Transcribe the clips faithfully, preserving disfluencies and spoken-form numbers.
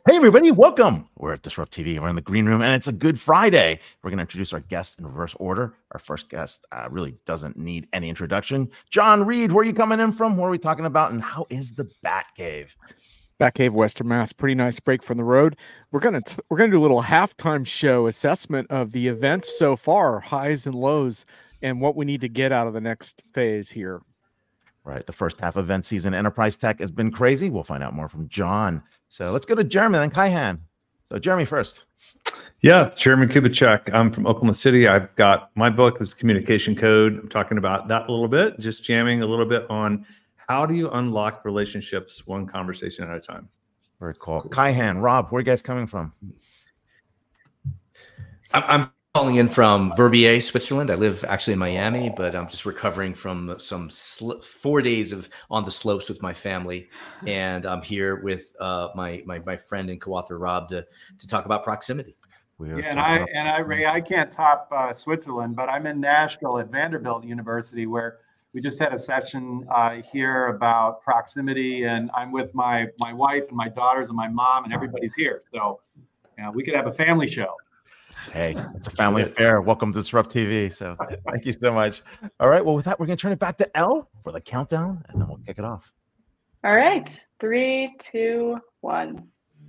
Hey, everybody, welcome. We're at Disrupt T V. We're in the green room, and it's a Good Friday. We're going to introduce our guests in reverse order. Our first guest uh, really doesn't need any introduction. John Reed, where are you coming in from? What are we talking about, and how is the Batcave? Batcave, Western Mass. Pretty nice break from the road. We're gonna t- we're gonna do a little halftime show assessment of the events so far, highs and lows, and what we need to get out of the next phase here. Right. The first half event season, Enterprise Tech has been crazy. We'll find out more from John. So let's go to Jeremy, then Kaihan. So Jeremy first. Yeah, Chairman Kubitschek. I'm from Oklahoma City. I've got my book is Communication Code. I'm talking about that a little bit, just jamming a little bit on how do you unlock relationships one conversation at a time. Very cool. cool. Kaihan, Rob, where are you guys coming from? I'm calling in from Verbier, Switzerland. I live actually in Miami, but I'm just recovering from some sl- four days of on the slopes with my family, and I'm here with uh, my, my my friend and co-author Rob to to talk about proximity. Yeah, and I about- and I Ray, I can't top uh, Switzerland, but I'm in Nashville at Vanderbilt University, where we just had a session uh, here about proximity, and I'm with my my wife and my daughters and my mom, and everybody's here, so you know, we could have a family show. Hey, it's a family affair. Welcome to Disrupt T V. So thank you so much. All right. Well, with that, we're going to turn it back to Elle for the countdown, and then we'll kick it off. All right. Three, two, one.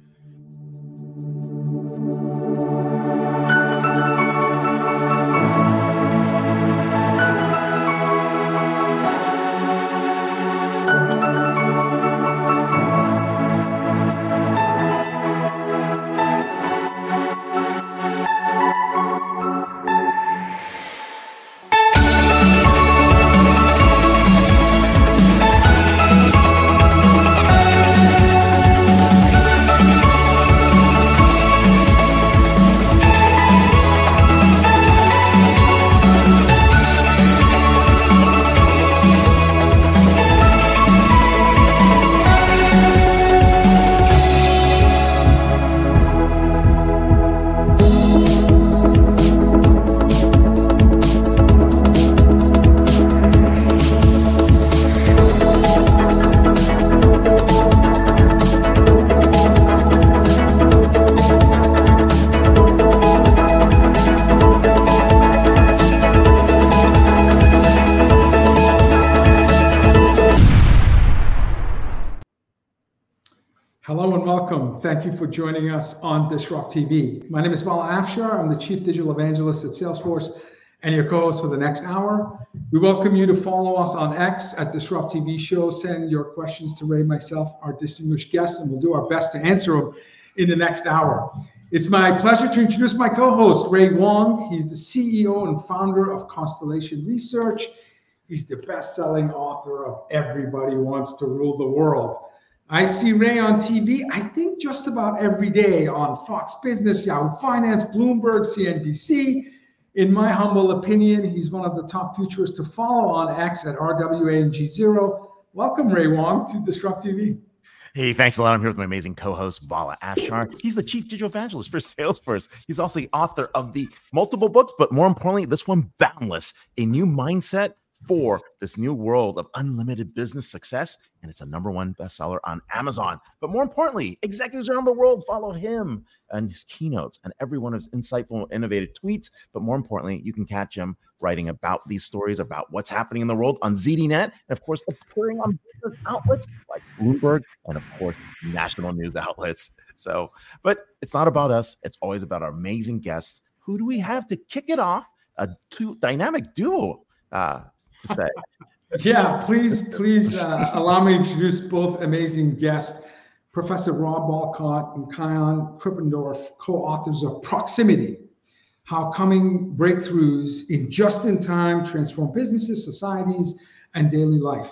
Thank you for joining us on Disrupt T V. My name is Vala Afshar. I'm the Chief Digital Evangelist at Salesforce and your co-host for the next hour. We welcome you to follow us on X at Disrupt T V Show. Send your questions to Ray, myself, our distinguished guests, and we'll do our best to answer them in the next hour. It's my pleasure to introduce my co-host, Ray Wang. He's the C E O and founder of Constellation Research. He's the best-selling author of Everybody Wants to Rule the World. I see Ray on T V, I think just about every day on Fox Business, Yahoo Finance, Bloomberg, C N B C. In my humble opinion, he's one of the top futurists to follow on X at R W A M G zero. Welcome, Ray Wang, to Disrupt T V. Hey, thanks a lot. I'm here with my amazing co-host, Vala Afshar. He's the Chief Digital Evangelist for Salesforce. He's also the author of the multiple books, but more importantly, this one, Boundless, a new mindset for this new world of unlimited business success, and it's a number one bestseller on Amazon. But more importantly, executives around the world follow him and his keynotes and every one of his insightful, innovative tweets. But more importantly, you can catch him writing about these stories, about what's happening in the world on Z D Net, and of course, appearing on business outlets like Bloomberg and of course, national news outlets. So, but it's not about us. It's always about our amazing guests. Who do we have to kick it off? A two dynamic duo. Uh, to say. Yeah, please, please uh, allow me to introduce both amazing guests, Professor Rob Wolcott and Kaihan Krippendorf, co-authors of Proximity, How Coming Breakthroughs in Just-in-Time Transform Businesses, Societies, and Daily Life.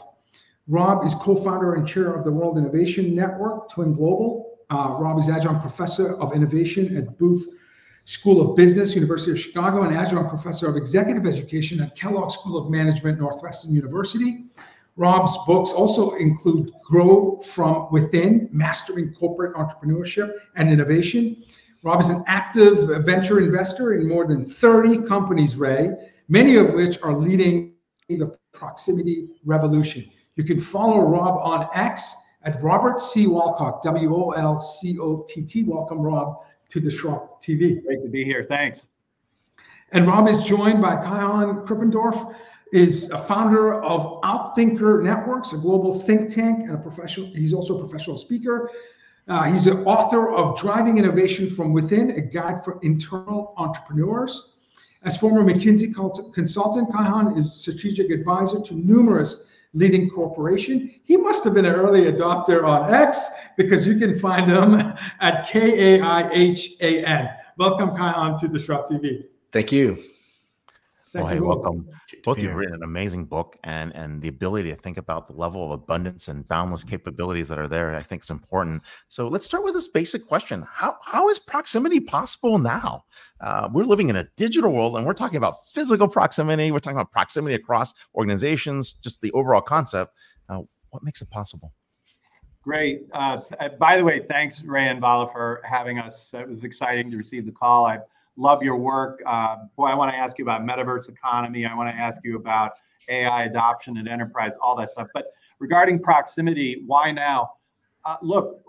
Rob is co-founder and chair of the World Innovation Network, Twin Global. Uh, Rob is adjunct professor of innovation at Booth School of Business, University of Chicago, and adjunct professor of executive education at Kellogg School of Management, Northwestern University. Rob's books also include Grow From Within, Mastering Corporate Entrepreneurship and Innovation. Rob is an active venture investor in more than thirty companies, Ray, many of which are leading the proximity revolution. You can follow Rob on X and Robert C. Wolcott, W O L C O T T. Welcome, Rob, to Disrupt T V. Great to be here. Thanks. And Rob is joined by Kaihan Krippendorf, is a founder of Outthinker Networks, a global think tank, and a professional. He's also a professional speaker. Uh, he's an author of Driving Innovation from Within, a guide for internal entrepreneurs. As former McKinsey consultant, Kaihan is strategic advisor to numerous leading corporations. He must have been an early adopter on X, because you can find him at K A I H A N. Welcome, Kaihan, to Disrupt T V. Thank you. Well, hey, you both. welcome. Both of you have written an amazing book, and and the ability to think about the level of abundance and boundless capabilities that are there, I think, is important. So let's start with this basic question: How how is proximity possible now? Uh, we're living in a digital world, and we're talking about physical proximity. We're talking about proximity across organizations. Just the overall concept. Uh, what makes it possible? Great. Uh, th- by the way, thanks, Ray and Vala, for having us. It was exciting to receive the call. I love your work. Uh, boy, I want to ask you about metaverse economy. I want to ask you about A I adoption and enterprise, all that stuff. But regarding proximity, why now? Uh, look,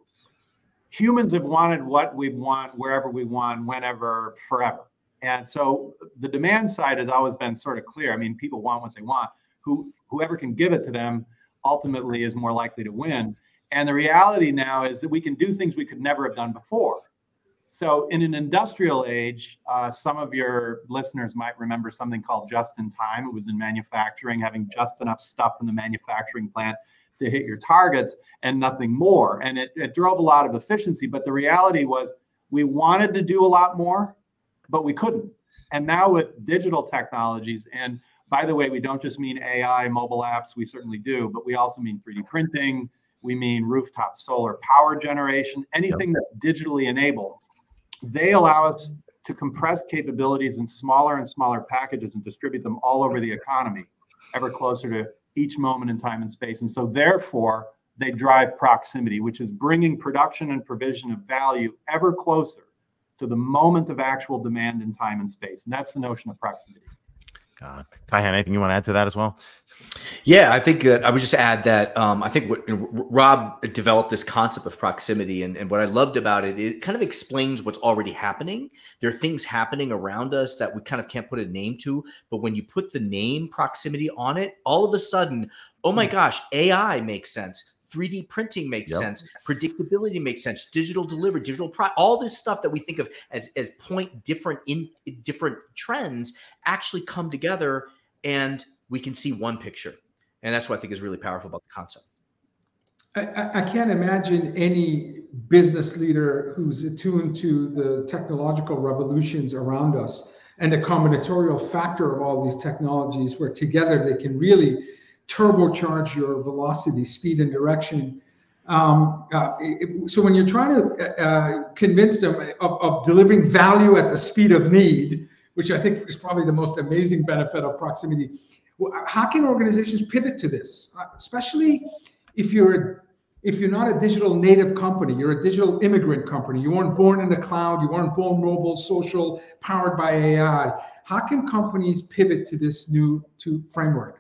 humans have wanted what we want, wherever we want, whenever, forever. And so the demand side has always been sort of clear. I mean, people want what they want. Who, whoever can give it to them ultimately is more likely to win. And the reality now is that we can do things we could never have done before. So in an industrial age, uh, some of your listeners might remember something called just in time. It was in manufacturing, having just enough stuff in the manufacturing plant to hit your targets and nothing more. And it, it drove a lot of efficiency. But the reality was we wanted to do a lot more, but we couldn't. And now with digital technologies, and by the way, we don't just mean A I, mobile apps, we certainly do, but we also mean three D printing, we mean rooftop solar power generation, anything that's digitally enabled. They allow us to compress capabilities in smaller and smaller packages and distribute them all over the economy, ever closer to each moment in time and space. And so therefore, they drive proximity, which is bringing production and provision of value ever closer to the moment of actual demand in time and space. And that's the notion of proximity. God. Kaihan, anything you want to add to that as well? Yeah, I think that I would just add that um, I think what you know, Rob developed this concept of proximity, and, and what I loved about it, it kind of explains what's already happening. There are things happening around us that we kind of can't put a name to, but when you put the name proximity on it, all of a sudden, oh my gosh, A I makes sense. three D printing makes yep. sense. Predictability makes sense. Digital delivery, digital pro, all this stuff that we think of as, as point different in different trends actually come together, and we can see one picture. And that's what I think is really powerful about the concept. I, I can't imagine any business leader who's attuned to the technological revolutions around us and the combinatorial factor of all these technologies, where together they can really turbocharge your velocity, speed, and direction. Um, uh, it, so when you're trying to uh, convince them of, of delivering value at the speed of need, which I think is probably the most amazing benefit of proximity, how can organizations pivot to this, uh, especially if you're if you're not a digital native company, you're a digital immigrant company. You weren't born in the cloud, you weren't born mobile, social, powered by A I. How can companies pivot to this new to framework?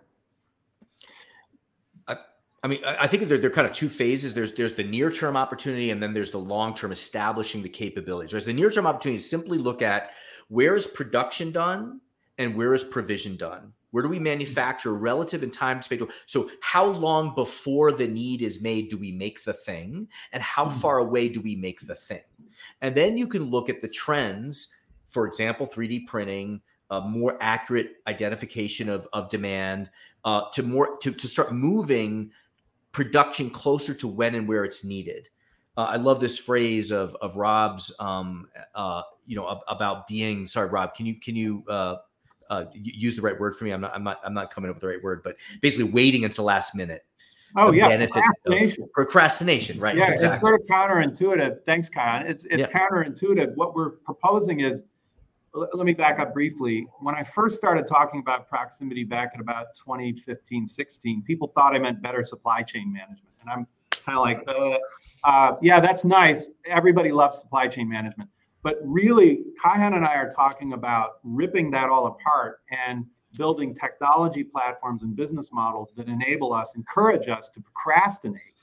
I mean, I think there, there are kind of two phases. There's there's the near-term opportunity, and then there's the long-term establishing the capabilities. Whereas the near-term opportunity is simply look at where is production done and where is provision done? Where do we manufacture relative in time to space? So how long before the need is made do we make the thing? And how far away do we make the thing? And then you can look at the trends, for example, three D printing, a more accurate identification of, of demand, uh, to more to, to start moving production closer to when and where it's needed. Uh, I love this phrase of of Rob's, um, uh, you know, about being. Sorry, Rob, can you can you uh, uh, use the right word for me? I'm not I'm not I'm not coming up with the right word, but basically waiting until last minute. Oh yeah, procrastination. procrastination, right? Yeah, exactly. It's sort of counterintuitive. Thanks, Kaihan. It's it's yeah. counterintuitive. What we're proposing is. Let me back up briefly. When I first started talking about proximity back in about twenty fifteen, sixteen, people thought I meant better supply chain management. And I'm kind of like, uh, uh, yeah, that's nice. Everybody loves supply chain management. But really, Kaihan and I are talking about ripping that all apart and building technology platforms and business models that enable us, encourage us to procrastinate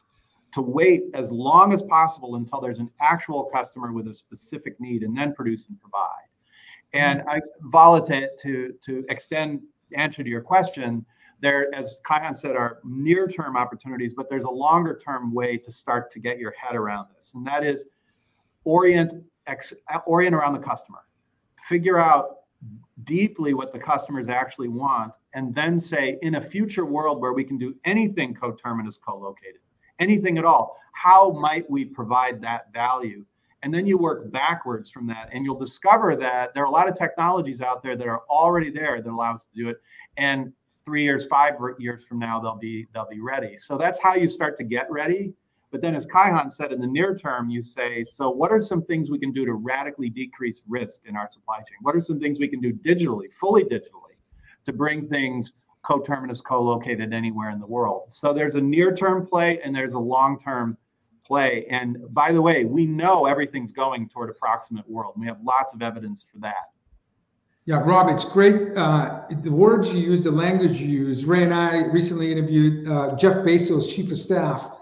to wait as long as possible until there's an actual customer with a specific need and then produce and provide. And I, Vala, to, to, to extend the answer to your question, there, as Kaihan said, are near-term opportunities, but there's a longer-term way to start to get your head around this. And that is orient, ex, orient around the customer. Figure out deeply what the customers actually want, and then say, in a future world where we can do anything coterminous co-located, anything at all, how might we provide that value? And then you work backwards from that, and you'll discover that there are a lot of technologies out there that are already there that allow us to do it. And three years, five years from now, they'll be they'll be ready. So that's how you start to get ready. But then, as Kaihan said, in the near term, you say, so what are some things we can do to radically decrease risk in our supply chain? What are some things we can do digitally, fully digitally, to bring things coterminous, co-located anywhere in the world? So there's a near-term play and there's a long-term play. And by the way, we know everything's going toward a proximate world. We have lots of evidence for that. Yeah, Rob, it's great. Uh, the words you use, the language you use. Ray and I recently interviewed uh, Jeff Bezos, chief of staff,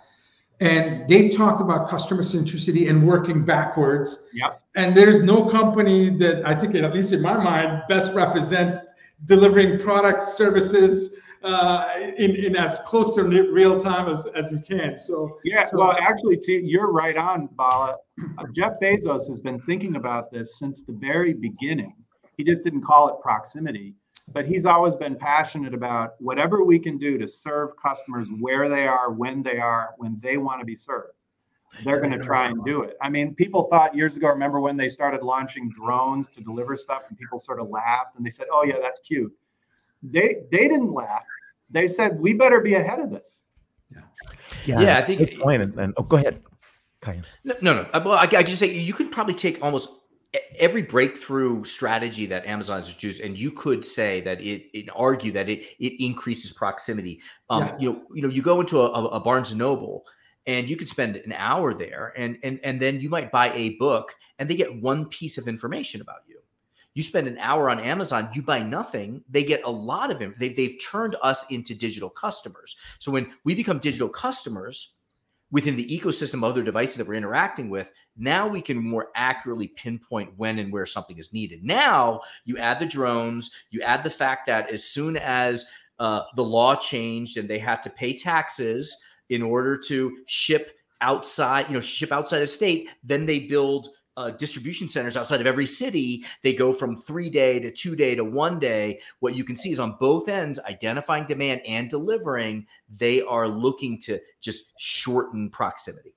and they talked about customer centricity and working backwards. Yep. And there's no company that I think, at least in my mind, best represents delivering products, services, uh, in, in as close to real time as, as you can. So yeah, so, well, actually, to, you're right on, Bala. Uh, Jeff Bezos has been thinking about this since the very beginning. He just didn't call it proximity, but he's always been passionate about whatever we can do to serve customers where they are, when they are, when they want to be served. They're going to try and do it. I mean, people thought years ago, remember when they started launching drones to deliver stuff, and people sort of laughed and they said, oh yeah, that's cute. They they didn't laugh. They said, we better be ahead of this. Yeah, yeah I think. Good point. And, and oh, go ahead. Kaihan. No, no, no. Well, I, I can just say you could probably take almost every breakthrough strategy that Amazon has used, and you could say that it, it argue that it it increases proximity. Um, yeah. You know, you know, you go into a, a Barnes and Noble, and you could spend an hour there, and and and then you might buy a book, and they get one piece of information about you. You spend an hour on Amazon, you buy nothing. They get a lot of it. They, they've turned us into digital customers. So when we become digital customers within the ecosystem of other devices that we're interacting with, now we can more accurately pinpoint when and where something is needed. Now you add the drones, you add the fact that as soon as uh, the law changed and they had to pay taxes in order to ship outside, you know, ship outside of state, then they build Uh, distribution centers outside of every city. They go from three day to two day to one day. What you can see is on both ends, identifying demand and delivering, they are looking to just shorten proximity.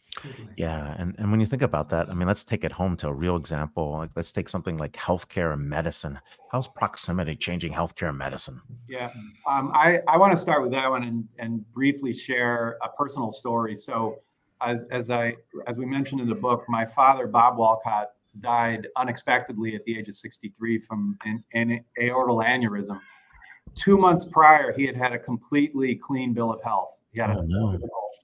Yeah. And, and when you think about that, I mean, let's take it home to a real example. Like, let's take something like healthcare and medicine. How's proximity changing healthcare and medicine? Yeah, um, I, I want to start with that one and, and briefly share a personal story. So As, as I as we mentioned in the book, my father, Bob Walcott, died unexpectedly at the age of sixty-three from an, an aortal aneurysm. Two months prior, he had had a completely clean bill of health. He had oh, a, no.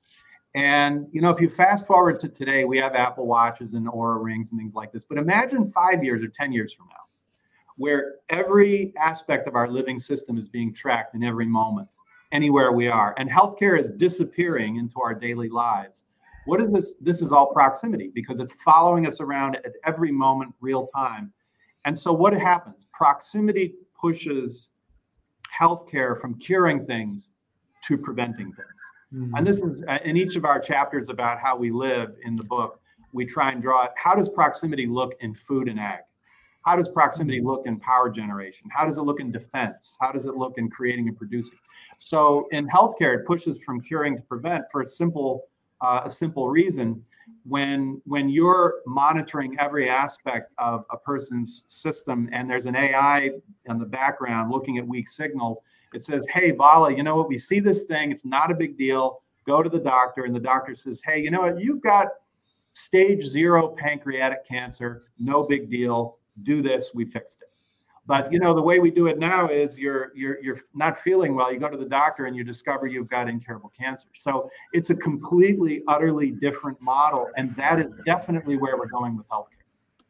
And you know, if you fast forward to today, we have Apple Watches and Oura Rings and things like this. But imagine five years or ten years from now, where every aspect of our living system is being tracked in every moment, anywhere we are, and healthcare is disappearing into our daily lives. What is this? This is all proximity because it's following us around at every moment, real time. And so what happens? Proximity pushes healthcare from curing things to preventing things. Mm-hmm. And this is in each of our chapters about how we live in the book, we try and draw it. How does proximity look in food and ag? How does proximity look in power generation? How does it look in defense? How does it look in creating and producing? So in healthcare, it pushes from curing to prevent for a simple Uh, a simple reason. When when you're monitoring every aspect of a person's system and there's an A I in the background looking at weak signals, it says, hey, Vala, you know what? We see this thing. It's not a big deal. Go to the doctor. And the doctor says, hey, you know what? You've got stage zero pancreatic cancer. No big deal. Do this. We fixed it. But you know, the way we do it now is you're you're you're not feeling well. You go to the doctor and you discover you've got incurable cancer. So it's a completely, utterly different model, and that is definitely where we're going with healthcare.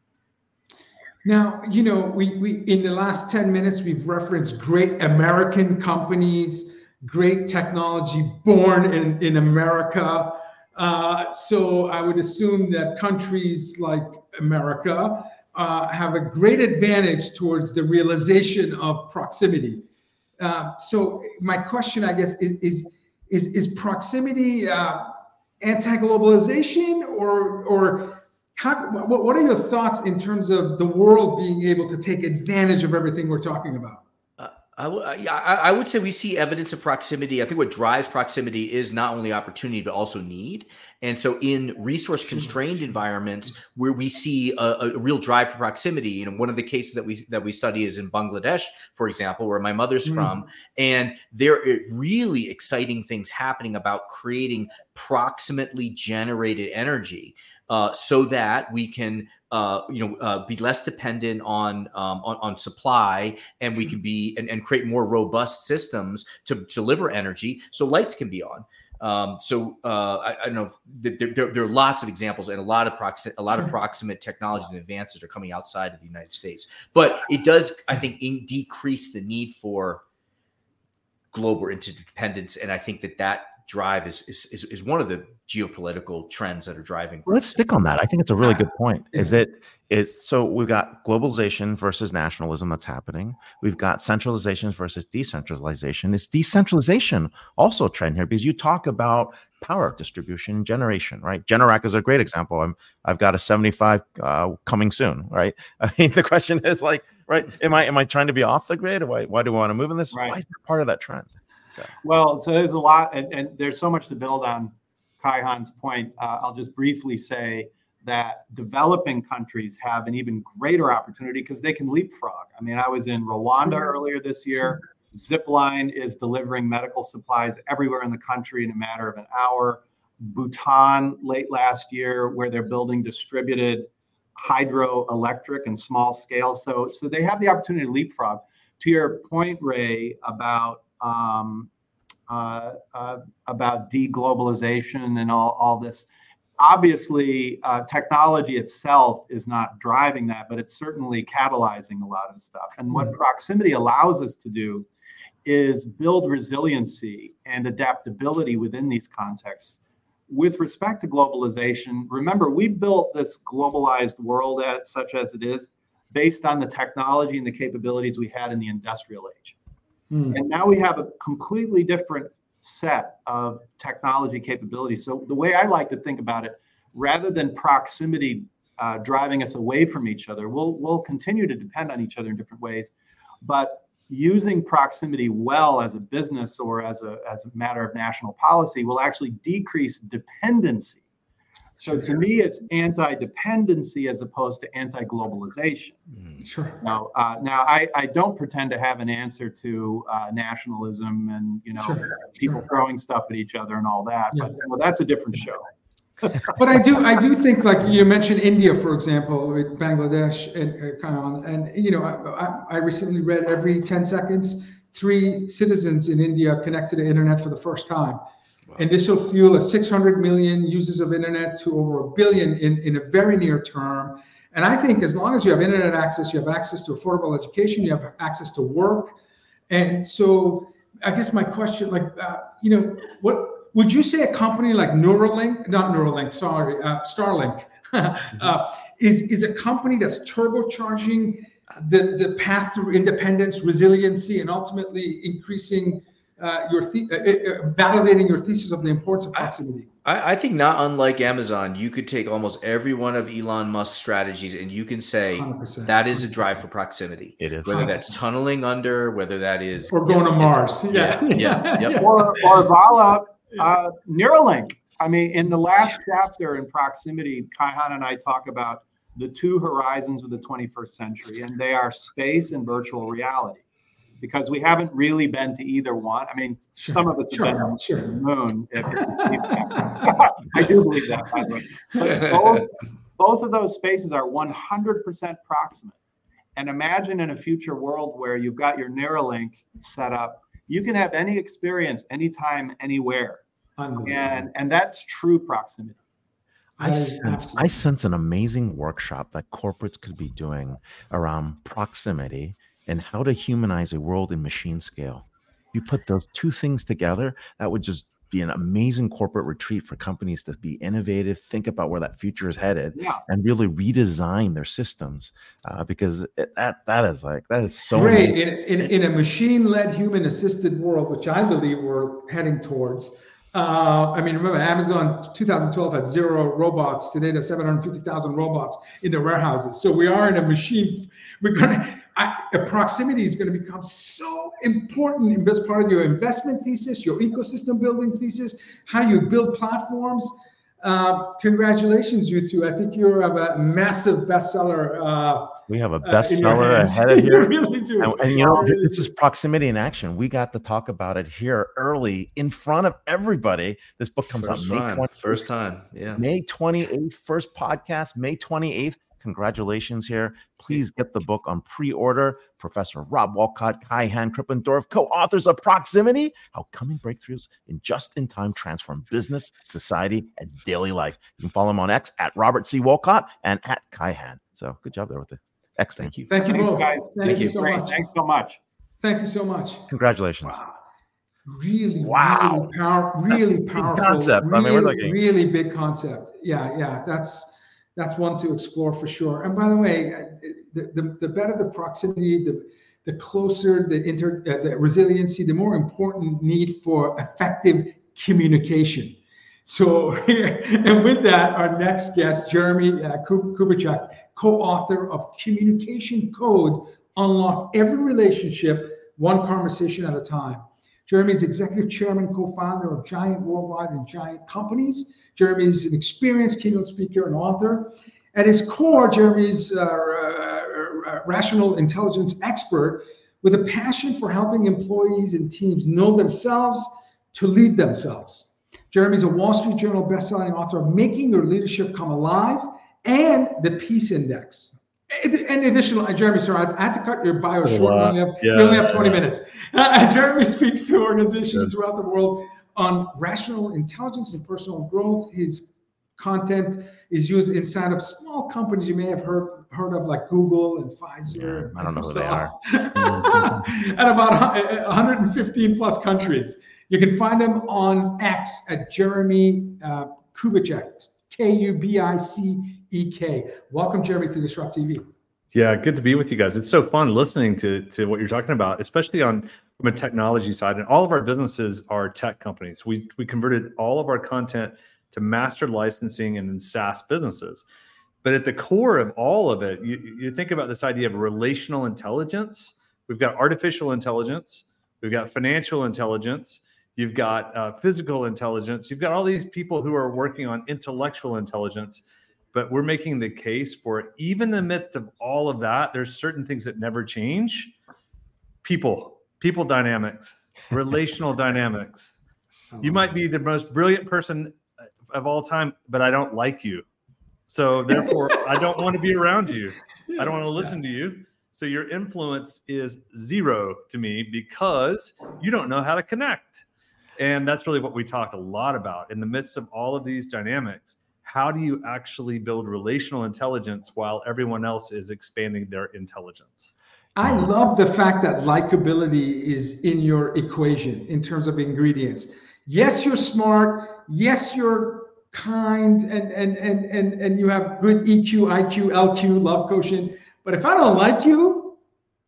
Now, you know, we we in the last ten minutes we've referenced great American companies, great technology born in in America. Uh, so I would assume that countries like America uh, have a great advantage towards the realization of proximity. Uh, so my question, I guess, is is is, is proximity uh, anti-globalization, or or how, what, what are your thoughts in terms of the world being able to take advantage of everything we're talking about? I, w- I, I would say we see evidence of proximity. I think what drives proximity is not only opportunity, but also need. And so in resource constrained environments where we see a, a real drive for proximity, you know, one of the cases that we that we study is in Bangladesh, for example, where my mother's mm. from. And there are really exciting things happening about creating proximately generated energy uh, so that we can Uh, you know, uh, be less dependent on, um, on on supply, and we can be and, and create more robust systems to, to deliver energy, so lights can be on. Um, so uh, I, I don't know. There, there, there are lots of examples, and a lot of proxi- a lot of proximate technologies and advances are coming outside of the United States. But it does, I think, in decrease the need for global interdependence, and I think that that drive is is is, is one of the geopolitical trends that are driving. Let's stick on that. I think it's a really good point. Is it is so we've got globalization versus nationalism that's happening. We've got centralization versus decentralization. Is decentralization also a trend here? Because you talk about power distribution and generation, right? Generac is a great example. I'm I've got a seventy-five uh, coming soon, right? I mean, the question is like, right? Am I am I trying to be off the grid? Or why why do I want to move in this? Right. Why is that part of that trend? So well, so there's a lot, and, and there's so much to build on. Kaihan's point, uh, I'll just briefly say that developing countries have an even greater opportunity because they can leapfrog. I mean, I was in Rwanda earlier this year. Zipline is delivering medical supplies everywhere in the country in a matter of an hour. Bhutan late last year, where they're building distributed hydroelectric and small scale. So, so they have the opportunity to leapfrog. To your point, Ray, about um, Uh, uh, about deglobalization and all, all this. Obviously, uh, technology itself is not driving that, but it's certainly catalyzing a lot of stuff. And what mm-hmm. proximity allows us to do is build resiliency and adaptability within these contexts. With respect to globalization, remember, we built this globalized world at, such as it is based on the technology and the capabilities we had in the industrial age. Hmm. And now we have a completely different set of technology capabilities. So the way I like to think about it, rather than proximity uh, driving us away from each other, we'll we'll continue to depend on each other in different ways. But using proximity well as a business or as a as a matter of national policy will actually decrease dependency. So to me, it's anti-dependency as opposed to anti-globalization. Sure. Now, uh, now I, I don't pretend to have an answer to uh, nationalism and you know sure. people sure. throwing stuff at each other and all that. Yeah. But well, that's a different show. But I do I do think, like you mentioned India, for example, with Bangladesh and uh, and you know I, I recently read every ten seconds three citizens in India connect to the internet for the first time. Wow. And this will fuel a six hundred million users of internet to over a billion in, in a very near term. And I think as long as you have internet access, you have access to affordable education, you have access to work. And so I guess my question, like, uh, you know, what would you say a company like Neuralink, not Neuralink, sorry, uh, Starlink, uh, is, is a company that's turbocharging the, the path to independence, resiliency, and ultimately increasing Uh, your the- uh, uh, validating your thesis of the importance of proximity? I, I think not unlike Amazon, you could take almost every one of Elon Musk's strategies and you can say one hundred percent that is a drive for proximity. It is. Whether that's tunneling under, whether that is or going know, to Mars. Yeah. Yeah. yeah, yep. Or, or Vala, uh, Neuralink. I mean, in the last chapter in proximity, Kaihan and I talk about the two horizons of the twenty-first century, and they are space and virtual reality. Because we haven't really been to either one. I mean, sure, some of us have sure, been sure. to the moon. If you believe that. I do believe that, by the way. But both, both of those spaces are one hundred percent proximate. And imagine in a future world where you've got your Neuralink set up, you can have any experience, anytime, anywhere. And, and that's true proximity. I sense, I sense an amazing workshop that corporates could be doing around proximity and how to humanize a world in machine scale. You put those two things together, that would just be an amazing corporate retreat for companies to be innovative, think about where that future is headed, Yeah. and really redesign their systems. Uh, because it, that that is like that is so Great. amazing. In, in, in a machine-led, human-assisted world, which I believe we're heading towards. Uh, I mean, remember, Amazon two thousand twelve had zero robots. Today, there's seven hundred fifty thousand robots in the warehouses. So we are in a machine. We're gonna. I, proximity is going to become so important in this part of your investment thesis, your ecosystem building thesis, how you build platforms. Uh, congratulations, you two. I think you're a massive bestseller. Uh, We have a uh, in your bestseller hands. ahead of You here. really do. And, and you know, You really this do. is proximity in action. We got to talk about it here early in front of everybody. This book comes First out May time, twenty-eighth. first time. Yeah. May twenty-eighth, first podcast, May twenty-eighth. Congratulations here. Please get the book on pre-order. Professor Rob Walcott, Kai-Han Krippendorf, co-authors of Proximity, How Coming Breakthroughs in Just-in-Time Transform Business, Society, and Daily Life. You can follow him on X at Robert C. Walcott and at Kai-Han. So good job there with the X. Thank you. Thank you Thanks, both. guys. Thank, Thank you you. so Great. much. Thanks so much. Thank you so much. Congratulations. Wow. Really, Wow. really, power, really Big powerful. concept. I mean, we're really, looking- really big concept. Yeah, yeah. That's that's one to explore for sure. And by the way, the the, the better the proximity, the the closer the inter uh, the resiliency, the more important need for effective communication. So, and with that, our next guest, Jeremy uh, Kubicek, co-author of Communication Code, Unlock Every Relationship, One Conversation at a Time. Jeremy is executive chairman, co-founder of Giant Worldwide and Giant Companies. Jeremy is an experienced keynote speaker and author. At his core, Jeremy is uh, a rational intelligence expert with a passion for helping employees and teams know themselves to lead themselves. Jeremy is a Wall Street Journal bestselling author of Making Your Leadership Come Alive and the Peace Index. And additional, Jeremy, sorry, I had to cut your bio short. You only have, Yeah, you only have twenty yeah. minutes. Uh, Jeremy speaks to organizations Yeah. throughout the world on rational intelligence and personal growth. His content is used inside of small companies you may have heard heard of, like Google and Pfizer. Yeah, I don't know who they are. Microsoft, at about one hundred fifteen plus countries. You can find him on X at Jeremy uh, Kubicek, K U B I C E K. Welcome, Jeremy, to Disrupt T V. Yeah, good to be with you guys. It's so fun listening to to what you're talking about, especially on from a technology side. And all of our businesses are tech companies. We we converted all of our content to master licensing and in SaaS businesses. But at the core of all of it, you, you think about this idea of relational intelligence. We've got artificial intelligence. We've got financial intelligence. You've got uh, physical intelligence. You've got all these people who are working on intellectual intelligence. But we're making the case for, even in the midst of all of that, there's certain things that never change. People, people dynamics, relational dynamics. You might be the most brilliant person of all time, but I don't like you. So therefore, I don't want to be around you. I don't want to listen to you. So your influence is zero to me because you don't know how to connect. And that's really what we talked a lot about. In the midst of all of these dynamics, how do you actually build relational intelligence while everyone else is expanding their intelligence? I love the fact that likability is in your equation in terms of ingredients. Yes, you're smart. Yes, you're kind, and and and and and you have good E Q, I Q, L Q, love quotient. But if I don't like you,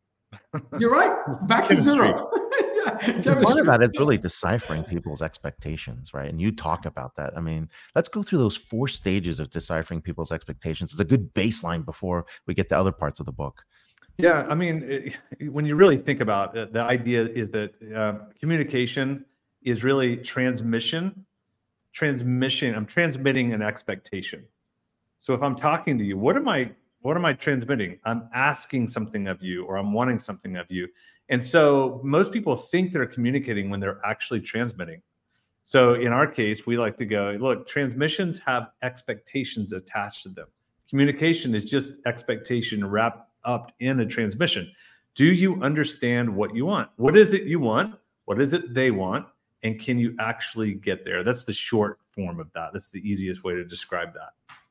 you're right. Back to zero. Yeah, The part of that is really deciphering people's expectations, right? And you talk about that. I mean, let's go through those four stages of deciphering people's expectations. It's a good baseline before we get to other parts of the book. Yeah, I mean, it, when you really think about it, the idea is that uh, communication is really transmission. Transmission. I'm transmitting an expectation. So if I'm talking to you, what am I? What am I transmitting? I'm asking something of you, or I'm wanting something of you. And so most people think they're communicating when they're actually transmitting. So in our case, we like to go, look, transmissions have expectations attached to them. Communication is just expectation wrapped up in a transmission. Do you understand what you want? What is it you want? What is it they want? And can you actually get there? That's the short form of that. That's the easiest way to describe that.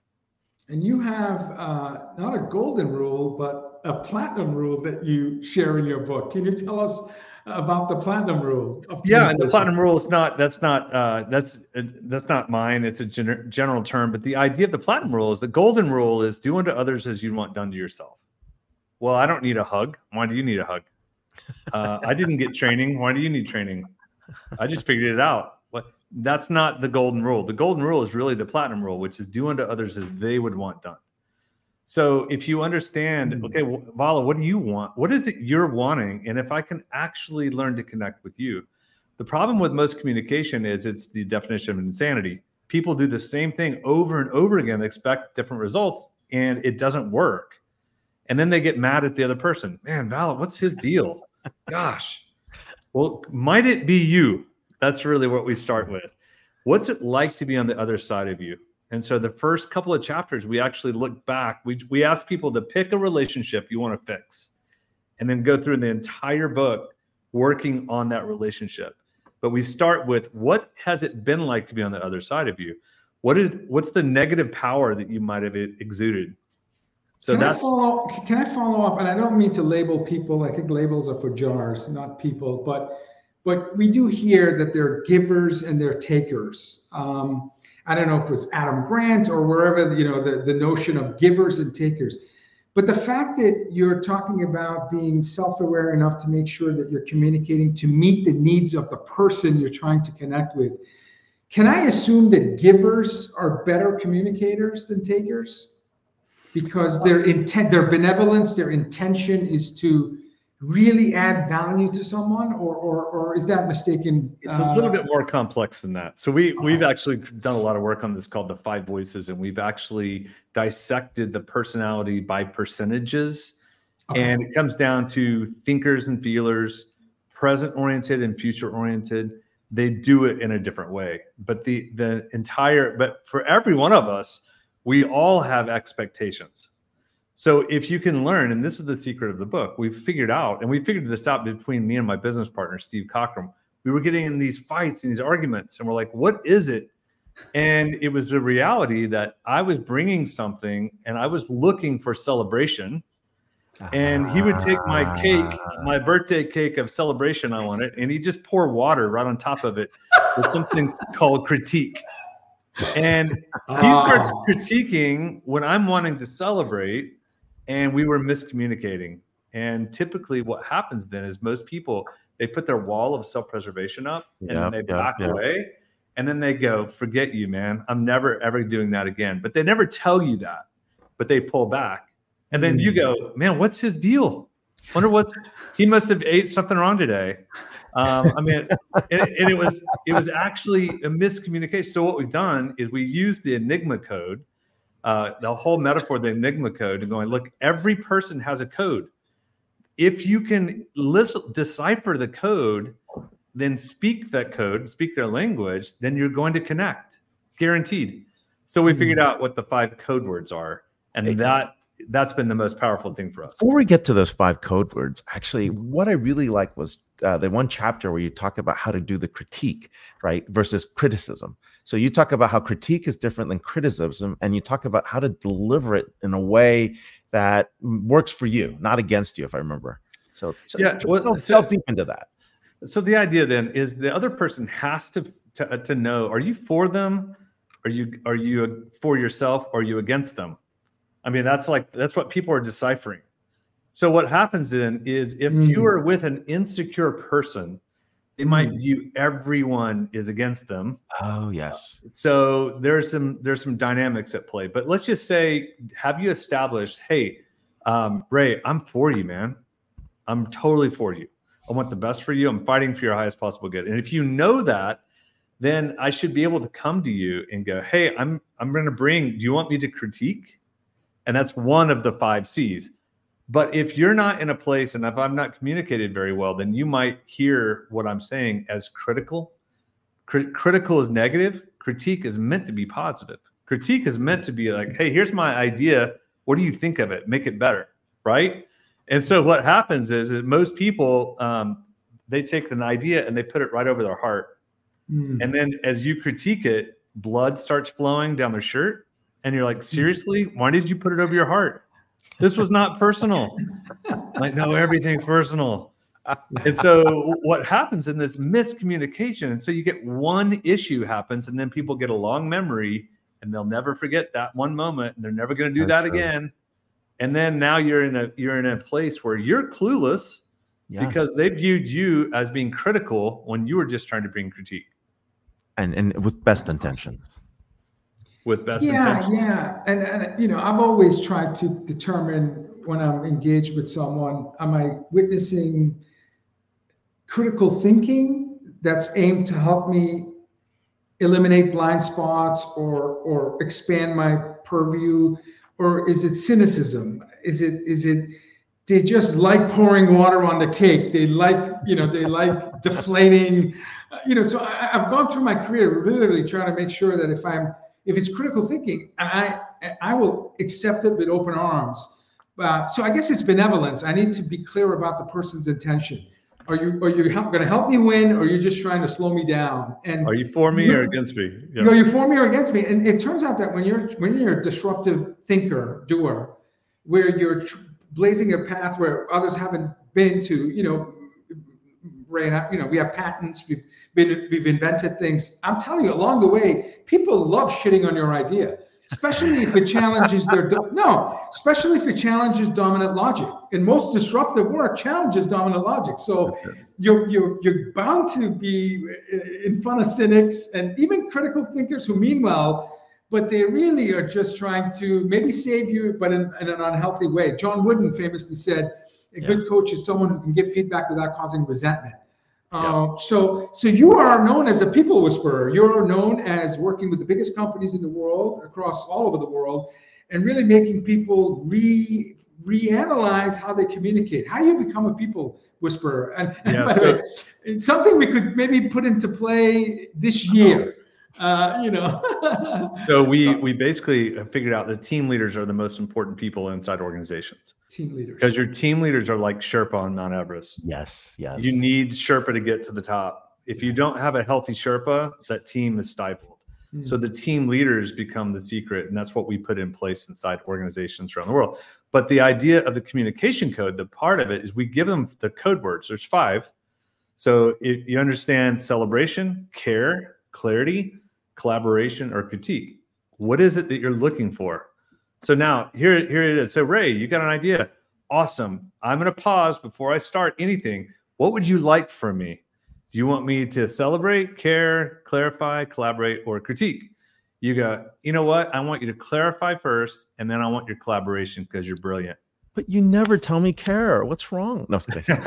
And you have uh, not a golden rule, but a platinum rule that you share in your book. Can you tell us about the platinum rule. Of Yeah, and the communication. platinum rule is not, that's not, uh, that's, uh, that's not mine. It's a gener- general term, but the idea of the platinum rule is the golden rule is do unto others as you want done to yourself. Well, I don't need a hug. Why do you need a hug? Uh, I didn't get training. Why do you need training? I just figured it out. What? That's not the golden rule. The golden rule is really the platinum rule, which is do unto others as they would want done. So if you understand, okay, well, Vala, what do you want? What is it you're wanting? And if I can actually learn to connect with you. The problem with most communication is it's the definition of insanity. People do the same thing over and over again, expect different results, and it doesn't work. And then they get mad at the other person. Man, Vala, what's his deal? Gosh. Well, might it be you? That's really what we start with. What's it like to be on the other side of you? And so the first couple of chapters, we actually look back. We, we ask people to pick a relationship you want to fix and then go through the entire book working on that relationship. But we start with what has it been like to be on the other side of you? What is, what's the negative power that you might have exuded? So can that's I follow, can I follow up? And I don't mean to label people. I think labels are for jars, not people. But but we do hear that there are givers and there are takers. Um, I don't know if it's Adam Grant or wherever, you know, the, the notion of givers and takers. But the fact that you're talking about being self-aware enough to make sure that you're communicating to meet the needs of the person you're trying to connect with, can I assume that givers are better communicators than takers? Because their intent, their benevolence, their intention is to really add value to someone, or or, or is that mistaken? It's a little bit more complex than that. So we we've actually done a lot of work on this called the five voices, and we've actually dissected the personality by percentages. Okay. And it comes down to thinkers and feelers, present oriented and future oriented. They do it in a different way. But the the entire but for every one of us, we all have expectations. So if you can learn, and this is the secret of the book, we've figured out, and we figured this out between me and my business partner, Steve Cockram. We were getting in these fights and these arguments, and we're like, what is it? And it was the reality that I was bringing something, and I was looking for celebration. And he would take my cake, my birthday cake of celebration I wanted, and he'd just pour water right on top of it with something called critique. And he starts critiquing when I'm wanting to celebrate, and we were miscommunicating. And typically what happens then is most people, they put their wall of self-preservation up and yep, then they yep, back yep. away. And then they go, forget you, man. I'm never, ever doing that again. But they never tell you that, but they pull back. And then mm. you go, man, what's his deal? Wonder what's, he must have ate something wrong today. Um, I mean, and, and it was it was actually a miscommunication. So what we've done is we used the Enigma code, uh, the whole metaphor, the Enigma code, and going, look, every person has a code. If you can listen, decipher the code, then speak that code, speak their language, then you're going to connect, guaranteed. So we figured out what the five code words are, and that that's been the most powerful thing for us. Before we get to those five code words, actually, what I really liked was uh, the one chapter where you talk about how to do the critique, right, versus criticism. So you talk about how critique is different than criticism, and you talk about how to deliver it in a way that works for you, not against you, if I remember. So, so yeah, well, delve so, deep into that. So the idea then is the other person has to to, to know: are you for them? Are you are you for yourself? Or are you against them? I mean, that's like that's what people are deciphering. So what happens then is if mm. you are with an insecure person, they mm. might view everyone is against them. Oh, yes. So there's some there's some dynamics at play. But let's just say, have you established, hey, um, Ray, I'm for you, man. I'm totally for you. I want the best for you. I'm fighting for your highest possible good. And if you know that, then I should be able to come to you and go, hey, I'm I'm going to bring, do you want me to critique? And that's one of the five C's. But if you're not in a place, and if I'm not communicated very well, then you might hear what I'm saying as critical. Crit- critical is negative. Critique is meant to be positive. Critique is meant to be like, hey, here's my idea. What do you think of it? Make it better, right? And so what happens is that most people, um, they take an idea and they put it right over their heart. Mm. And then as you critique it, blood starts flowing down their shirt. And you're like, seriously, why did you put it over your heart? This was not personal. Like, no, everything's personal. And so what happens in this miscommunication, and so you get one issue happens, and then people get a long memory, and they'll never forget that one moment, and they're never going to do That's that true. again. And then now you're in a you're in a place where you're clueless Yes. because they viewed you as being critical when you were just trying to bring critique and and with best intentions. with best Yeah, intention. yeah. And, and, you know, I've always tried to determine when I'm engaged with someone, am I witnessing critical thinking that's aimed to help me eliminate blind spots or or expand my purview, or is it cynicism? Is it is it they just like pouring water on the cake? They like, you know, they like deflating, uh, you know. So I, I've gone through my career literally trying to make sure that if I'm if it's critical thinking, and I I will accept it with open arms. Uh, so I guess it's benevolence. I need to be clear about the person's intention. Are you are you going to help me win, or are you just trying to slow me down? And Are you for me or against me? you know, you're for me or against me. And it turns out that when you're when you're a disruptive thinker, doer, where you're tr- blazing a path where others haven't been to, you know, Ray and I, you know, we have patents, we've been we've invented things. I'm telling you, along the way, people love shitting on your idea, especially if it challenges their do- no, especially if it challenges dominant logic. And most disruptive work challenges dominant logic. So you're you're you're bound to be in front of cynics and even critical thinkers who mean well, but they really are just trying to maybe save you, but in, in an unhealthy way. John Wooden famously said, a Yeah. good coach is someone who can give feedback without causing resentment. Yeah. Uh, so, so you are known as a people whisperer. You're known as working with the biggest companies in the world, across all over the world, and really making people re reanalyze how they communicate. How do you become a people whisperer? And, and Yeah, by the so- way, it's something we could maybe put into play this year. Uh, you know. So we we basically have figured out that team leaders are the most important people inside organizations, Team leaders. because your team leaders are like Sherpa on Mount Everest. Yes, yes. You need Sherpa to get to the top. If you don't have a healthy Sherpa, that team is stifled. Mm. So the team leaders become the secret, and that's what we put in place inside organizations around the world. But the idea of the communication code, the part of it is we give them the code words. There's five. So if you understand celebration, care, clarity, collaboration, or critique, what is it that you're looking for? So now here, here it is. So Ray, you got an idea. Awesome. I'm going to pause before I start anything. What would you like from me? Do you want me to celebrate, care, clarify, collaborate, or critique? You go, you know what? I want you to clarify first, and then I want your collaboration because you're brilliant. But you never tell me care. What's wrong? No, I'm just kidding.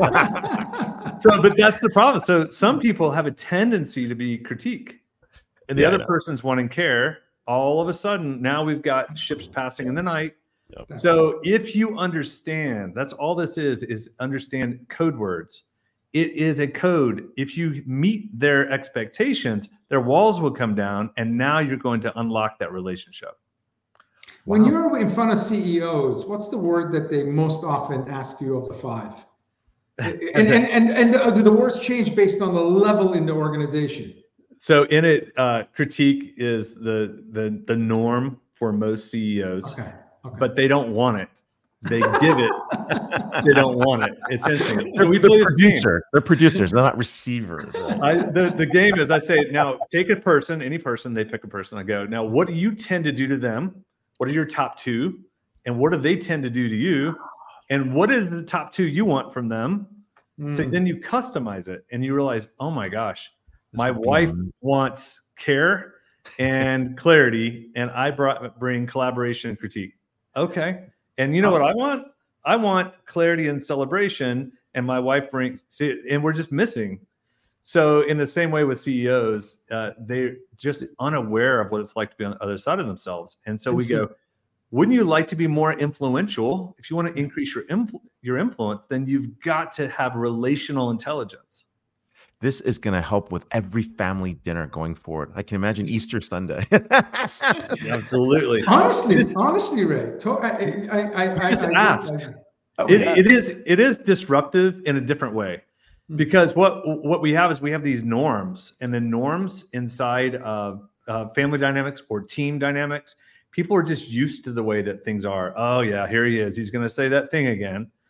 So, but that's the problem. So some people have a tendency to be critique, and the Yeah, I other know. person's wanting care. All of a sudden, now we've got ships passing in the night. Yep. So if you understand, that's all this is, is understand code words. It is a code. If you meet their expectations, their walls will come down, and now you're going to unlock that relationship. When Wow. you're in front of C E Os, what's the word that they most often ask you of the five? and and and, and the, the words change based on the level in the organization. So in it, uh, critique is the the the norm for most C E Os, Okay. Okay. but they don't want it. They give it. They don't want it. It's interesting. So They're we the play this game. producer. They're producers. They're not receivers. Right? I, the, the game is I say, now take a person, any person, they pick a person. I go, now what do you tend to do to them? What are your top two? And what do they tend to do to you? And what is the top two you want from them? So Mm. then you customize it and you realize, oh my gosh, This my would be wife on- wants care and clarity, and I brought bring collaboration and critique. Okay. And you know what I want? I want clarity and celebration, and my wife brings, see, and we're just missing. So in the same way with C E Os, uh, they're just unaware of what it's like to be on the other side of themselves. And so we This is- go, wouldn't you like to be more influential? If you want to increase your influ- your influence, then you've got to have relational intelligence. This is going to help with every family dinner going forward. I can imagine Easter Sunday. Absolutely. honestly, honestly, Ray, to, I, I, I, I, Just I, ask. I, Oh, It, yeah. it is it is disruptive in a different way, Hmm. because what what we have is we have these norms, and the norms inside of uh, family dynamics or team dynamics, people are just used to the way that things are. Oh yeah, here he is. He's going to say that thing again,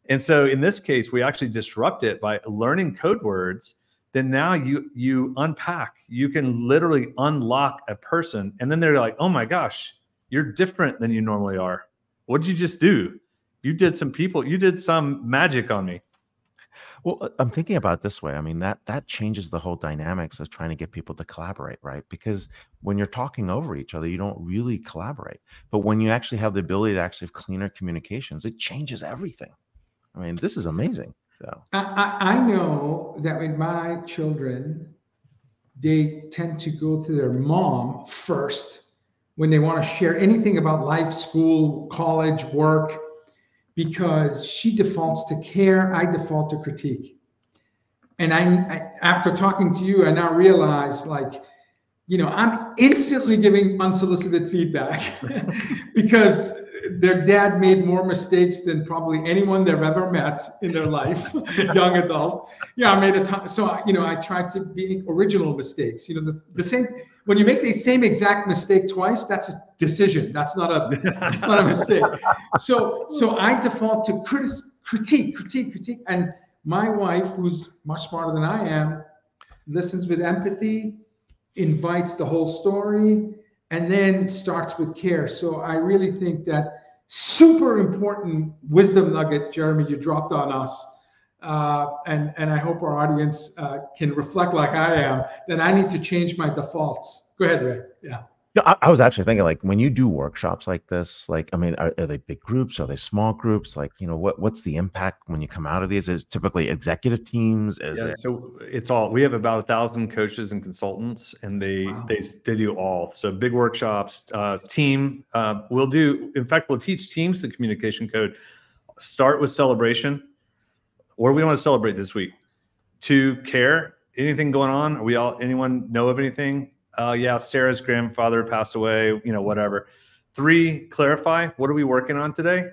And so in this case, we actually disrupt it by learning code words. Then now you you unpack, you can literally unlock a person. And then they're like, oh my gosh, you're different than you normally are. What did you just do? You did some people, you did some magic on me. Well, I'm thinking about it this way. I mean, that that changes the whole dynamics of trying to get people to collaborate, right? Because when you're talking over each other, you don't really collaborate. But when you actually have the ability to actually have cleaner communications, it changes everything. I mean, this is amazing. So I, I, I know that with my children, they tend to go to their mom first when they want to share anything about life, school, college, work, because she defaults to care, I default to critique. And I, I after talking to you, I now realize, like, you know, I'm instantly giving unsolicited feedback because their dad made more mistakes than probably anyone they've ever met in their life, young adult. Yeah, I made a ton. So, you know, I tried to be original mistakes. You know, the, the same, when you make the same exact mistake twice, that's a decision. That's not a, that's not a mistake. So, so I default to critic, critique, critique, critique. And my wife, who's much smarter than I am, listens with empathy, invites the whole story, and then starts with care. So I really think that super important wisdom nugget, Jeremy, you dropped on us. Uh, and, and I hope our audience uh, can reflect like I am, that I need to change my defaults. Go ahead, Ray. Yeah. No, I, I was actually thinking, like, when you do workshops like this, like, I mean, are, are they big groups? Are they small groups? Like, you know, what what's the impact when you come out of these? Is it typically executive teams? Is yeah, it? So it's all, we have about a thousand coaches and consultants, and they wow. they they do all. So big workshops, uh, team. Uh, we'll do. In fact, we'll teach teams the communication code. Start with celebration. What do we want to celebrate this week? Two, care. Anything going on? Are we all? Anyone know of anything? Uh, yeah, Sarah's grandfather passed away, you know, whatever. Three, clarify. What are we working on today?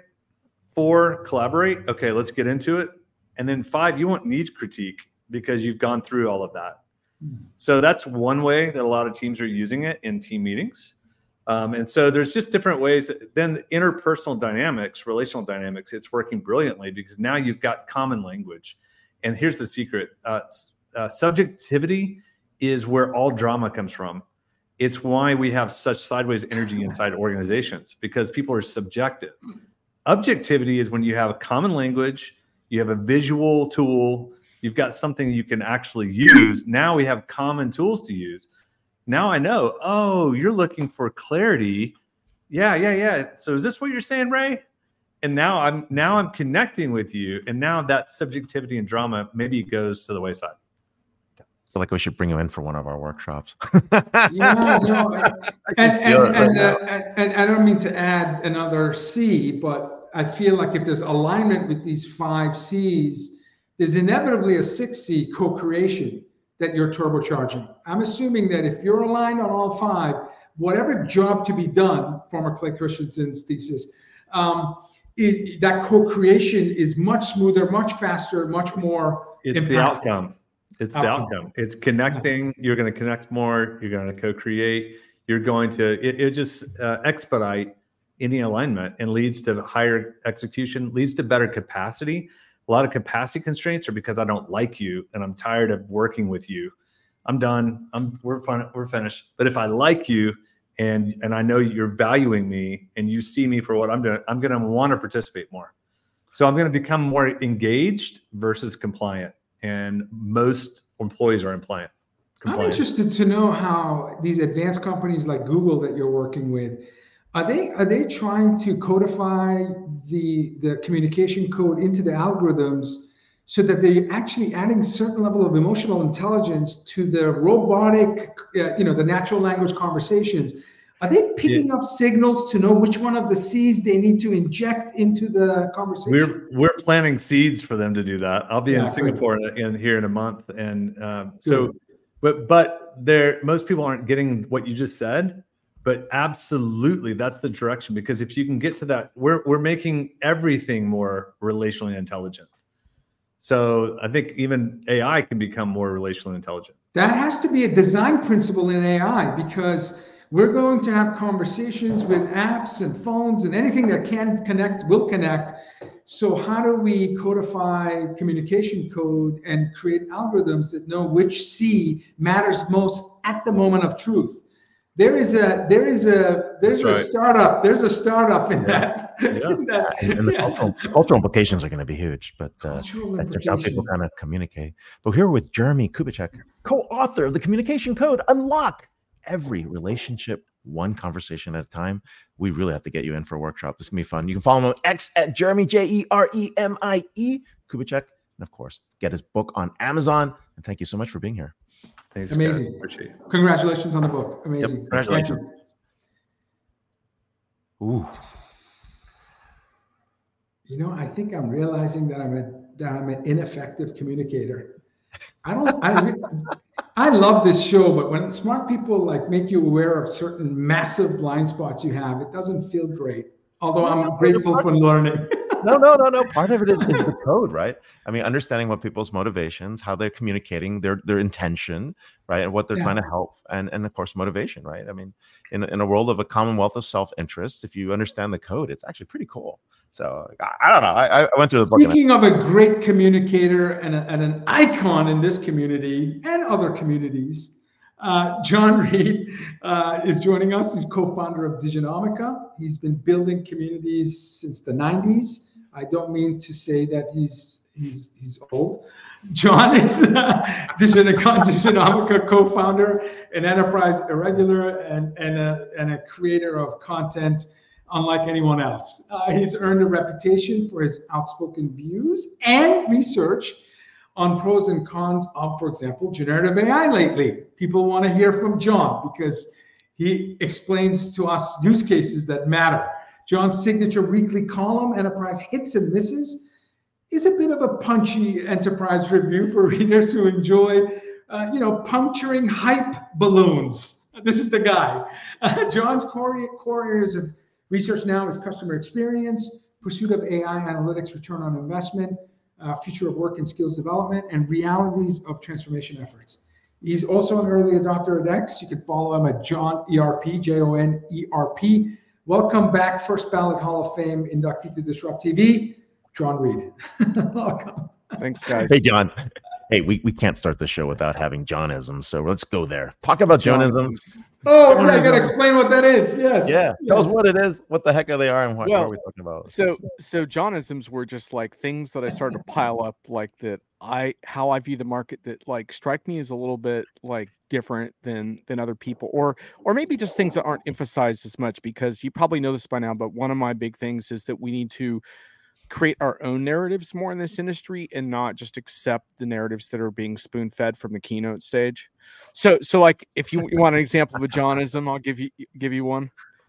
Four, collaborate. Okay, let's get into it. And then five, you won't need critique because you've gone through all of that. So that's one way that a lot of teams are using it in team meetings. Um, and so there's just different ways. Then interpersonal dynamics, relational dynamics, it's working brilliantly because now you've got common language. And here's the secret. Uh, uh, subjectivity is where all drama comes from. It's why we have such sideways energy inside organizations, because people are subjective. Objectivity is when you have a common language, you have a visual tool, you've got something you can actually use. Now we have common tools to use. Now I know, oh, you're looking for clarity. Yeah, yeah, yeah. So is this what you're saying, Ray? And now I'm now I'm connecting with you. And now that subjectivity and drama maybe goes to the wayside. I feel like we should bring you in for one of our workshops. Yeah, no, and, and, and, uh, and, and I don't mean to add another C, but I feel like if there's alignment with these five C's, there's inevitably a sixth C, co-creation, that you're turbocharging. I'm assuming that if you're aligned on all five, whatever job to be done, former Clay Christensen's thesis, um, it, that co-creation is much smoother, much faster, much more It's impactful. the outcome. It's the outcome. It's connecting. You're going to connect more. You're going to co-create. You're going to, it, it just uh, expedite any alignment and leads to higher execution, leads to better capacity. A lot of capacity constraints are because I don't like you and I'm tired of working with you. I'm done. I'm we're fun, we're finished. But if I like you and and I know you're valuing me and you see me for what I'm doing, I'm going to want to participate more. So I'm going to become more engaged versus compliant. And most employees are compliant. I'm interested to know how these advanced companies like Google that you're working with, are they are they trying to codify the the communication code into the algorithms so that they're actually adding a certain level of emotional intelligence to the robotic, uh, you know, the natural language conversations? Are they picking yeah. up signals to know which one of the C's they need to inject into the conversation? We're we're planting seeds for them to do that. I'll be yeah, in Singapore in, in here in a month, and um, so, but but there most people aren't getting what you just said. But absolutely, that's the direction, because if you can get to that, we're we're making everything more relationally intelligent. So I think even A I can become more relationally intelligent. That has to be a design principle in A I, because we're going to have conversations with apps and phones and anything that can connect will connect. So how do we codify communication code and create algorithms that know which C matters most at the moment of truth? There is a there is a there's That's a right. startup there's a startup in Yeah. that. Yeah. in that- And, and the yeah. cultural, cultural implications are going to be huge, but uh, Cultural that's just how people implication. kind of communicate. But here with Jeremy Kubicek, co-author of the Communication Code, Unlock Every Relationship One Conversation at a Time. We really have to get you in for a workshop. This is going to be fun. You can follow him on X at Jeremy, J E R E M I E, Kubicek. And of course, get his book on Amazon. And thank you so much for being here. Thanks, Amazing. guys. Appreciate it. Congratulations on the book. Amazing. Yep, congratulations. Thank you. Ooh. You know, I think I'm realizing that I'm a that I'm an ineffective communicator. I don't. I re- I love this show, but when smart people like make you aware of certain massive blind spots you have, it doesn't feel great. Although I'm grateful for learning. No, no, no, no. Part of it is, is the code, right? I mean, understanding what people's motivations, how they're communicating, their their intention, right, and what they're Yeah. trying to help, and and of course motivation, right? I mean, in in a world of a commonwealth of self-interest, if you understand the code, it's actually pretty cool. So I, I don't know. I, I went through the book. and I- Speaking of a great communicator and, a, and an icon in this community and other communities, uh, John Reed uh, is joining us. He's co-founder of Diginomica. He's been building communities since the nineties. I don't mean to say that he's he's he's old. John is uh, Diginomica, Diginomica co-founder, an enterprise irregular, and and a and a creator of content unlike anyone else. Uh, he's earned a reputation for his outspoken views and research on pros and cons of, for example, generative A I lately. People want to hear from John because he explains to us use cases that matter. John's signature weekly column, Enterprise Hits and Misses, is a bit of a punchy enterprise review for readers who enjoy, uh, you know, puncturing hype balloons. This is the guy. Uh, John's core, core areas of research now is customer experience, pursuit of A I analytics, return on investment, uh, future of work and skills development, and realities of transformation efforts. He's also an early adopter at X. You can follow him at John E R P, J O N E R P. Welcome back, First Ballot Hall of Fame inductee to Disrupt T V, John Reed. Welcome. Thanks, guys. Hey, John. Hey, we, we can't start the show without having Johnisms, so let's go there. Talk about Johnisms. Oh, right, I gotta explain what that is. Yes. Yeah, tell yes. us what it is, what the heck are they are, and what, Well, what are we talking about? So, so Johnisms were just like things that I started to pile up, like that I how I view the market that like strike me as a little bit like different than than other people, or or maybe just things that aren't emphasized as much. Because you probably know this by now, but one of my big things is that we need to create our own narratives more in this industry and not just accept the narratives that are being spoon-fed from the keynote stage. So, so like if you, you want an example of a Johnism, I'll give you give you one.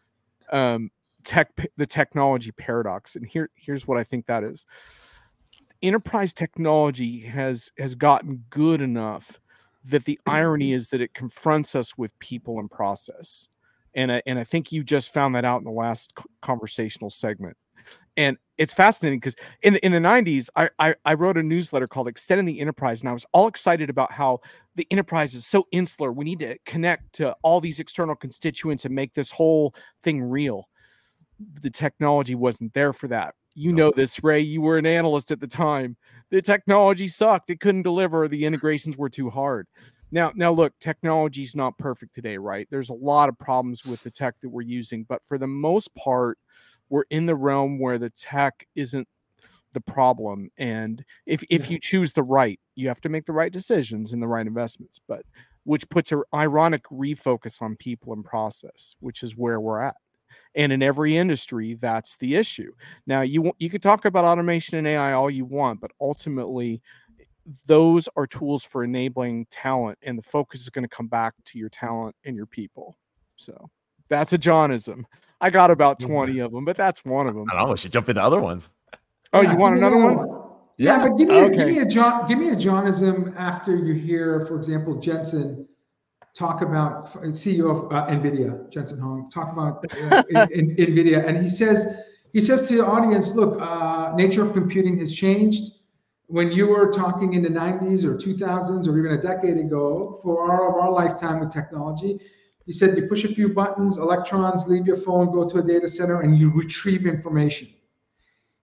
Um, tech, the technology paradox, and here here's what I think that is. Enterprise technology has has gotten good enough that the irony is that it confronts us with people and process, and I, and I think you just found that out in the last conversational segment. And it's fascinating because in the, in the nineties, I, I I wrote a newsletter called Extending the Enterprise, and I was all excited about how the enterprise is so insular. We need to connect to all these external constituents and make this whole thing real. The technology wasn't there for that. You know this, Ray. You were an analyst at the time. The technology sucked. It couldn't deliver. The integrations were too hard. Now, now look, technology is not perfect today, right? There's a lot of problems with the tech that we're using, but for the most part, we're in the realm where the tech isn't the problem. And if, if you choose the right, you have to make the right decisions and the right investments, but which puts an ironic refocus on people and process, which is where we're at. And in every industry, that's the issue. Now, you you could talk about automation and A I all you want, but ultimately, those are tools for enabling talent, and the focus is going to come back to your talent and your people. So that's a Johnism. I got about twenty of them, but that's one of them. I don't know. We should jump into other ones. Oh, Yeah, you want give me another another one? Yeah, but give me a, give Okay. me a John give me a Johnism after you hear, for example, Jensen talk about C E O of uh, NVIDIA, Jensen Huang, talk about uh, in, in, NVIDIA, and he says he says to the audience, look, uh, nature of computing has changed. When you were talking in the nineties or two thousands or even a decade ago, for our of our lifetime with technology, he said you push a few buttons, electrons leave your phone, go to a data center, and you retrieve information.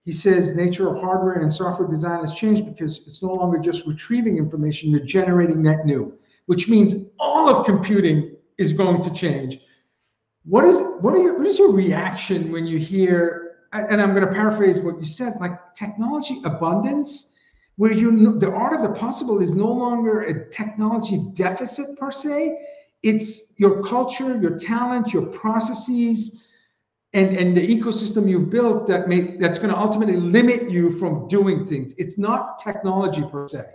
He says nature of hardware and software design has changed because it's no longer just retrieving information, you're generating net new, which means all of computing is going to change. What is what are your what is your reaction when you hear, and I'm going to paraphrase what you said, like technology abundance, where you the art of the possible is no longer a technology deficit per se, it's your culture, your talent, your processes, and, and the ecosystem you've built that may that's going to ultimately limit you from doing things. It's not technology per se.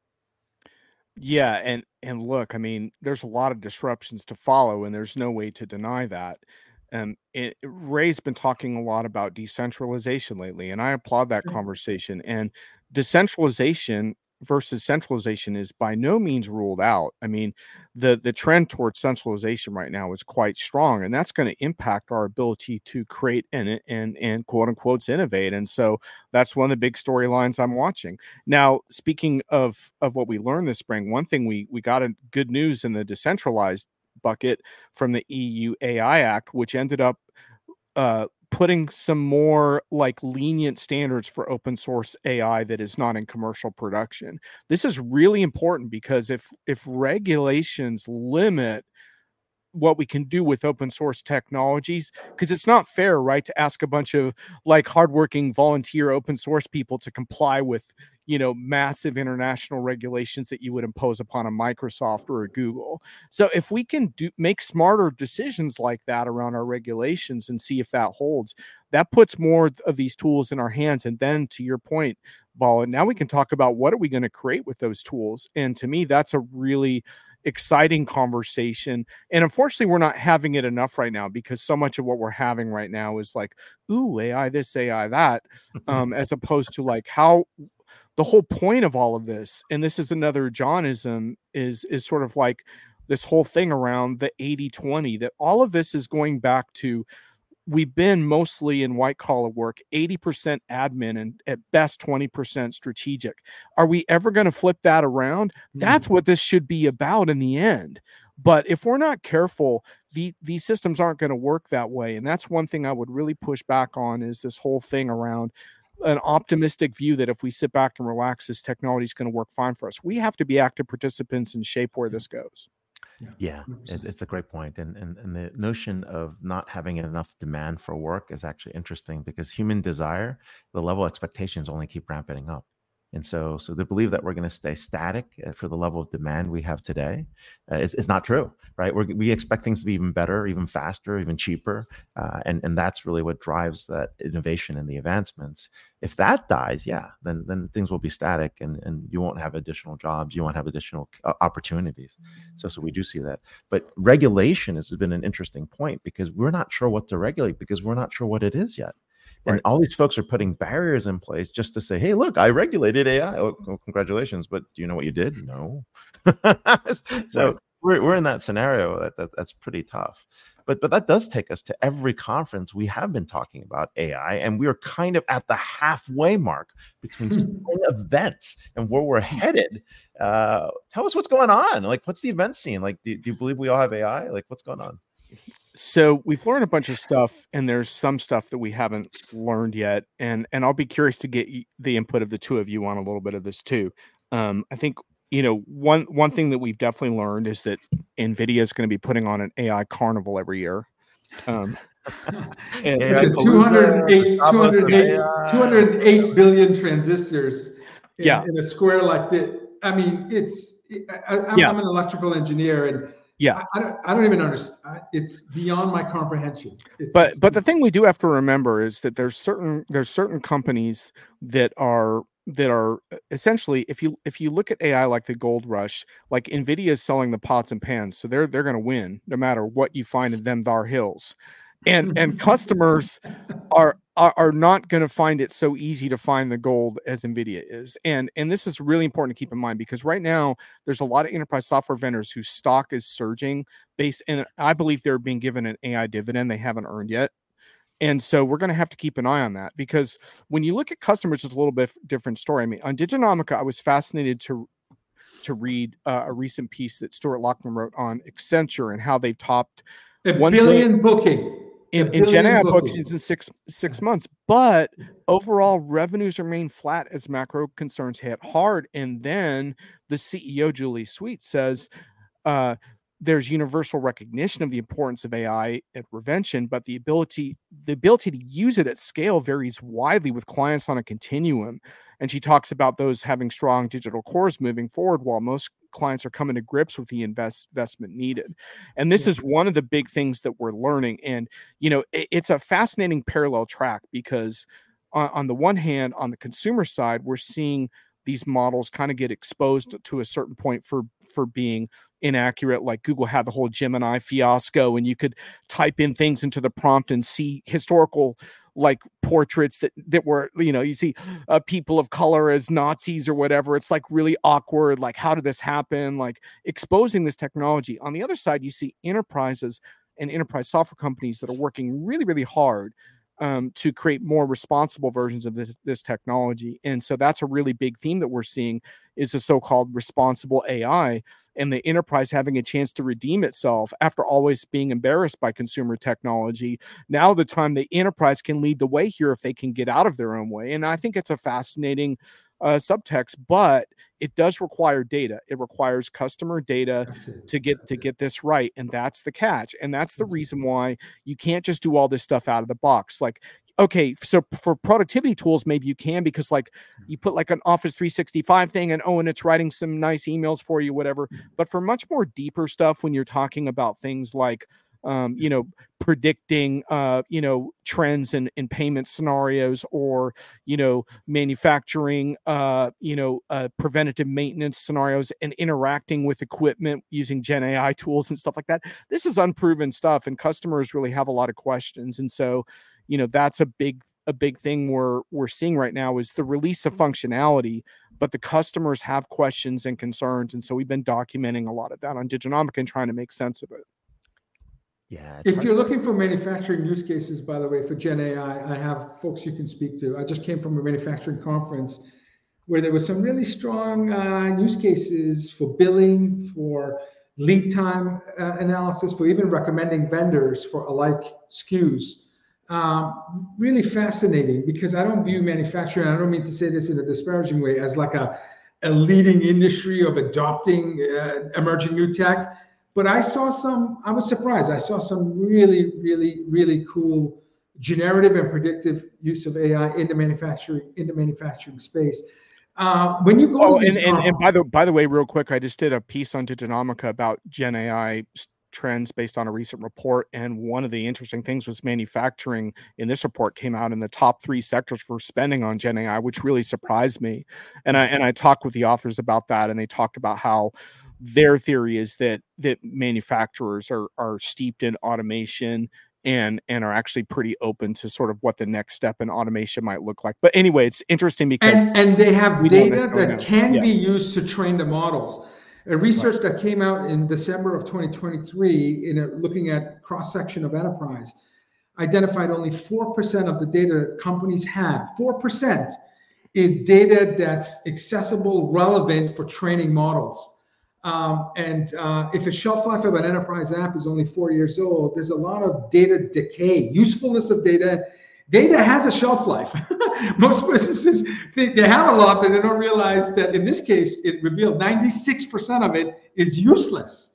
Yeah, and and look, I mean, there's a lot of disruptions to follow, and there's no way to deny that. Um, it, Ray's been talking a lot about decentralization lately, and I applaud that Sure. conversation. And decentralization versus centralization is by no means ruled out. I mean, the the trend towards centralization right now is quite strong, and that's going to impact our ability to create and and and quote unquote innovate. And so that's one of the big storylines I'm watching. Now, speaking of of what we learned this spring, one thing we we got a good news in the decentralized bucket from the E U A I Act, which ended up uh, putting some more like lenient standards for open source A I that is not in commercial production. This is really important because if if regulations limit what we can do with open source technologies, because it's not fair, right, to ask a bunch of like hardworking volunteer open source people to comply with, you know, massive international regulations that you would impose upon a Microsoft or a Google. So if we can do make smarter decisions like that around our regulations and see if that holds, that puts more of these tools in our hands. And then to your point, Vala, now we can talk about what are we going to create with those tools. And to me, that's a really exciting conversation. And unfortunately, we're not having it enough right now because so much of what we're having right now is like, ooh, A I this, A I that, um, as opposed to like how the whole point of all of this, and this is another Johnism, is is sort of like this whole thing around the eighty twenty, that all of this is going back to we've been mostly in white collar work, eighty percent admin and at best twenty percent strategic. Are we ever going to flip that around? That's what this should be about in the end. But if we're not careful, the, these systems aren't going to work that way. And that's one thing I would really push back on, is this whole thing around an optimistic view that if we sit back and relax, this technology is going to work fine for us. We have to be active participants and shape where this goes. Yeah, it, it's a great point. And, and and the notion of not having enough demand for work is actually interesting, because human desire, the level of expectations only keep ramping up. And so, so to believe that we're going to stay static for the level of demand we have today uh, is, is not true, right? We're, we expect things to be even better, even faster, even cheaper. Uh, and, and that's really what drives that innovation and the advancements. If that dies, yeah, then then things will be static, and, and you won't have additional jobs. You won't have additional uh, opportunities. So, so we do see that. But regulation has been an interesting point, because we're not sure what to regulate, because we're not sure what it is yet. And right. all these folks are putting barriers in place just to say, hey, look, I regulated A I. Oh, well, congratulations. But do you know what you did? No. so right. we're, we're in that scenario that, that that's pretty tough. But but that does take us to every conference we have been talking about A I. And we are kind of at the halfway mark between spring events and where we're headed. Uh, tell us what's going on. Like, what's the event scene? Like, do, do you believe we all have A I? Like, what's going on? So we've learned a bunch of stuff, and there's some stuff that we haven't learned yet. And and I'll be curious to get the input of the two of you on a little bit of this too. Um, I think, you know, one one thing that we've definitely learned is that NVIDIA is going to be putting on an A I carnival every year. Um, and two hundred eight, two hundred eight, two hundred eight billion transistors in, yeah. in a square like that. I mean, it's, I, I'm, yeah. I'm an electrical engineer, and Yeah, I, I don't. I don't even understand. It's beyond my comprehension. It's, but it's, but the it's, thing we do have to remember is that there's certain there's certain companies that are that are essentially, if you if you look at A I like the gold rush, like NVIDIA is selling the pots and pans, so they're they're going to win no matter what you find in them thar hills, and and customers are. Are, are not going to find it so easy to find the gold as NVIDIA is. And, and this is really important to keep in mind, because right now there's a lot of enterprise software vendors whose stock is surging based, and I believe they're being given an A I dividend they haven't earned yet. And so we're going to have to keep an eye on that, because when you look at customers, it's a little bit different story. I mean, on Diginomica, I was fascinated to to read uh, a recent piece that Stuart Lochman wrote on Accenture and how they've topped a billion booking. in, A in Gen billion A I bookings bookings. in six six months, but overall revenues remain flat as macro concerns hit hard. And then the C E O, Julie Sweet, says uh, there's universal recognition of the importance of A I at prevention, but the ability the ability to use it at scale varies widely with clients on a continuum. And she talks about those having strong digital cores moving forward, while most clients are coming to grips with the invest, investment needed. And this is one of the big things that we're learning. And, you know, it, it's a fascinating parallel track because on, on the one hand, on the consumer side, we're seeing these models kind of get exposed to a certain point for for being inaccurate. Like Google had the whole Gemini fiasco, and you could type in things into the prompt and see historical like portraits that that were, you know, you see uh, people of color as Nazis or whatever. It's like really awkward. Like, how did this happen? Like exposing this technology. On the other side, you see enterprises and enterprise software companies that are working really, really hard Um, to create more responsible versions of this, this technology. And so that's a really big theme that we're seeing is the so-called responsible A I and the enterprise having a chance to redeem itself after always being embarrassed by consumer technology. Now the time the enterprise can lead the way here if they can get out of their own way. And I think it's a fascinating uh, subtext, but it does require data. It requires customer data to get to get this right, and that's the catch. And that's the reason why you can't just do all this stuff out of the box. Like, okay, so for productivity tools, maybe you can, because like you put like an Office three sixty-five thing, and oh, and it's writing some nice emails for you, whatever. But for much more deeper stuff, when you're talking about things like Um, you know, predicting, uh, you know, trends in, in payment scenarios, or, you know, manufacturing, uh, you know, uh, preventative maintenance scenarios, and interacting with equipment using Gen A I tools and stuff like that. This is unproven stuff, and customers really have a lot of questions. And so, you know, that's a big, a big thing we're, we're seeing right now is the release of functionality, but the customers have questions and concerns. And so we've been documenting a lot of that on Diginomica and trying to make sense of it. Yeah. If you're looking for manufacturing use cases, by the way, for Gen A I, I have folks you can speak to. I just came from a manufacturing conference where there were some really strong uh, use cases for billing, for lead time uh, analysis, for even recommending vendors for alike S K Us. Um, really fascinating, because I don't view manufacturing, I don't mean to say this in a disparaging way, as like a, a leading industry of adopting uh, emerging new tech. But I saw some, I was surprised. I saw some really, really, really cool generative and predictive use of A I in the manufacturing, in the manufacturing space. Uh, when you go oh, to these and, and, and by the by the way, real quick, I just did a piece on Diginomica about Gen A I trends based on a recent report, and one of the interesting things was manufacturing in this report came out in the top three sectors for spending on Gen A I, which really surprised me. And I and I talked with the authors about that, and they talked about how their theory is that that manufacturers are are steeped in automation and and are actually pretty open to sort of what the next step in automation might look like. But anyway, it's interesting because and, and they have data that know. can yeah. be used to train the models. A research right. that came out in December of twenty twenty-three, in a, looking at cross-section of enterprise, identified only four percent of the data companies have. four percent is data that's accessible, relevant for training models. Um, and uh, if a shelf life of an enterprise app is only four years old, there's a lot of data decay, usefulness of data. Data has a shelf life. Most businesses, they, they have a lot, but they don't realize that in this case, it revealed ninety-six percent of it is useless.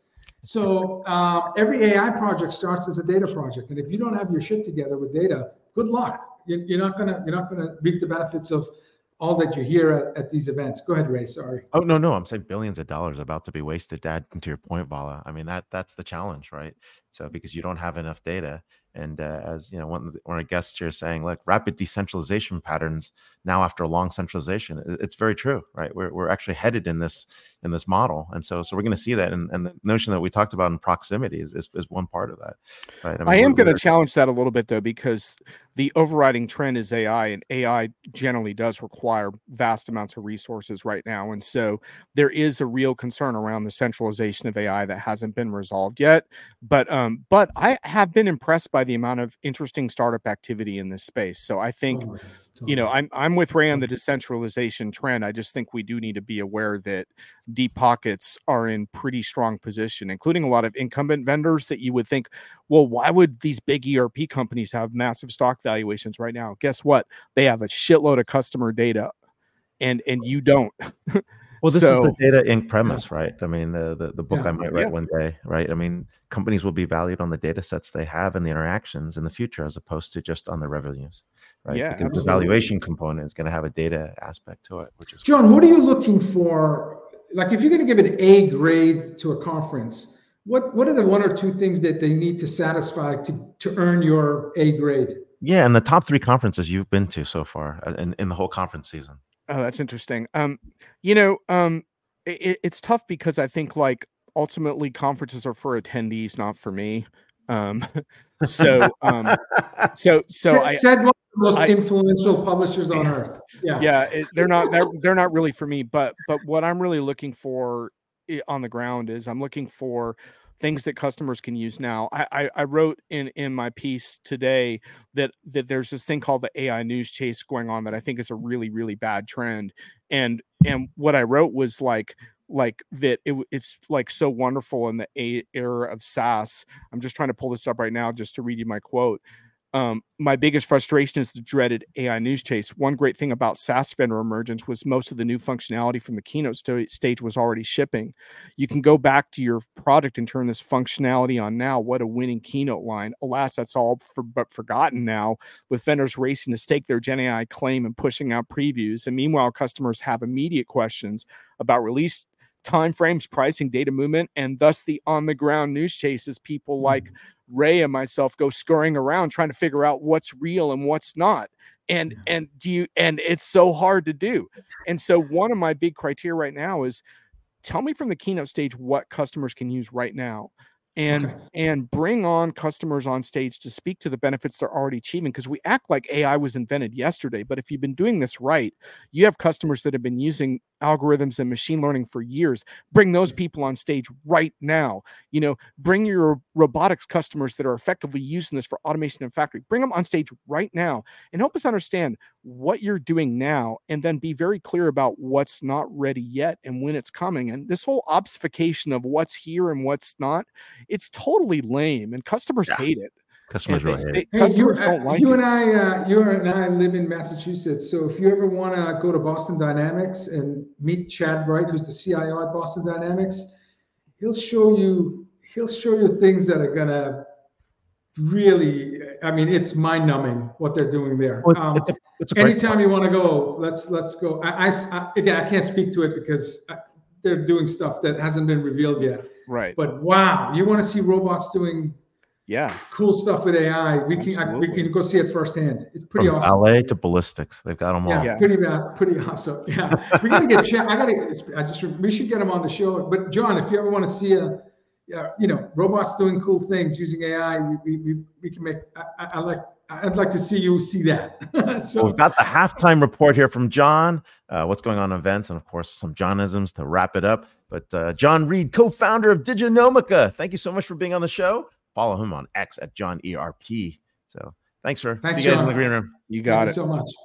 So uh, every A I project starts as a data project. And if you don't have your shit together with data, good luck. You're, you're not gonna you're not gonna reap the benefits of all that you hear at, at these events. Go ahead, Ray. Sorry. Oh, no, no. I'm saying billions of dollars about to be wasted, Dad, to your point, Vala. I mean, that that's the challenge, right? So because you don't have enough data. And uh, as you know, one, one of our guests here is saying, like, rapid decentralization patterns now after a long centralization, it's very true, right? We're we're actually headed in this in this model, and so so we're going to see that. And, and the notion that we talked about in proximity is is, is one part of that, right? I, mean, I am going to challenge that a little bit though, because the overriding trend is A I, and A I generally does require vast amounts of resources right now, and so there is a real concern around the centralization of A I that hasn't been resolved yet. But um, but I have been impressed by the amount of interesting startup activity in this space. So I think, Totally, you know, totally. I'm I'm with Ray on the decentralization trend. I just think we do need to be aware that deep pockets are in pretty strong position, including a lot of incumbent vendors that you would think, well, why would these big E R P companies have massive stock valuations right now? Guess what? They have a shitload of customer data, and and you don't. Well, this So- is the data ink premise, right? I mean, the the, the book Yeah. I might write Yeah. one day, right? I mean, companies will be valued on the data sets they have and the interactions in the future, as opposed to just on the revenues, right? Yeah, because the absolutely. valuation component is going to have a data aspect to it, which is John, what are you looking for? Like, if you're going to give an A grade to a conference, what what are the one or two things that they need to satisfy to to earn your A grade? yeah. And the top three conferences you've been to so far uh, in, in the whole conference season. Oh, that's interesting. Um, you know, um, it, it's tough because I think like ultimately conferences are for attendees, not for me. Um, so, um, so, so said, I, said one of the most I- influential publishers on earth. Yeah. yeah, it, they're not, they're, they're not really for me, but, but what I'm really looking for i- on the ground is I'm looking for things that customers can use now. I, I, I wrote in, in my piece today that, that there's this thing called the A I news chase going on that I think is a really, really bad trend. And, and what I wrote was like, like that it, it's like so wonderful in the a- era of SaaS. I'm just trying to pull this up right now just to read you my quote. Um, my biggest frustration is the dreaded A I news chase. One great thing about SaaS vendor emergence was most of the new functionality from the keynote st- stage was already shipping. You can go back to your product and turn this functionality on now. What a winning keynote line. Alas, that's all for, but forgotten now, with vendors racing to stake their Gen A I claim and pushing out previews. And meanwhile, customers have immediate questions about release timeframes, pricing, data movement, and thus the on-the-ground news chases people like Ray and myself go scurrying around trying to figure out what's real and what's not. And and do you and it's so hard to do. And so one of my big criteria right now is tell me from the keynote stage what customers can use right now. And Okay. and bring on customers on stage to speak to the benefits they're already achieving, because we act like A I was invented yesterday. But if you've been doing this right, you have customers that have been using algorithms and machine learning for years. Bring those people on stage right now. You know, bring your robotics customers that are effectively using this for automation in factory. Bring them on stage right now and help us understand what you're doing now, and then be very clear about what's not ready yet and when it's coming. And this whole obfuscation of what's here and what's not, it's totally lame, and customers Yeah. hate it. Customers And really they- hate they- it. Hey, customers you, don't uh, like you it. and I, uh, you and I live in Massachusetts. So if you ever want to go to Boston Dynamics and meet Chad Bright, who's the C I O at Boston Dynamics, he'll show you, he'll show you things that are gonna really, I mean, it's mind numbing what they're doing there. Well, Um, it's a, it's a great anytime you want to go, let's, let's go. I, I, I- again, I can't speak to it because I, they're doing stuff that hasn't been revealed yet. Right. But wow, you want to see robots doing Yeah. cool stuff with A I. We can I, we Absolutely. can go see it firsthand. It's pretty from awesome. ballet to ballistics. They've got them all. Yeah, Yeah. pretty bad, pretty awesome. Yeah, we gotta get. Chad, I gotta. I just. We should get him on the show. But John, if you ever want to see a, yeah, you know, robots doing cool things using A I, we we we, we can make. I, I, I like. I'd like to see you see that. so Well, we've got the halftime report here from John. Uh, what's going on in events, and of course some Johnisms to wrap it up. But uh, John Reed, co-founder of Diginomica, thank you so much for being on the show. Follow him on X at John E R P. So thanks for Thanks, see you guys in John. the green room. You Thank got you it. so much.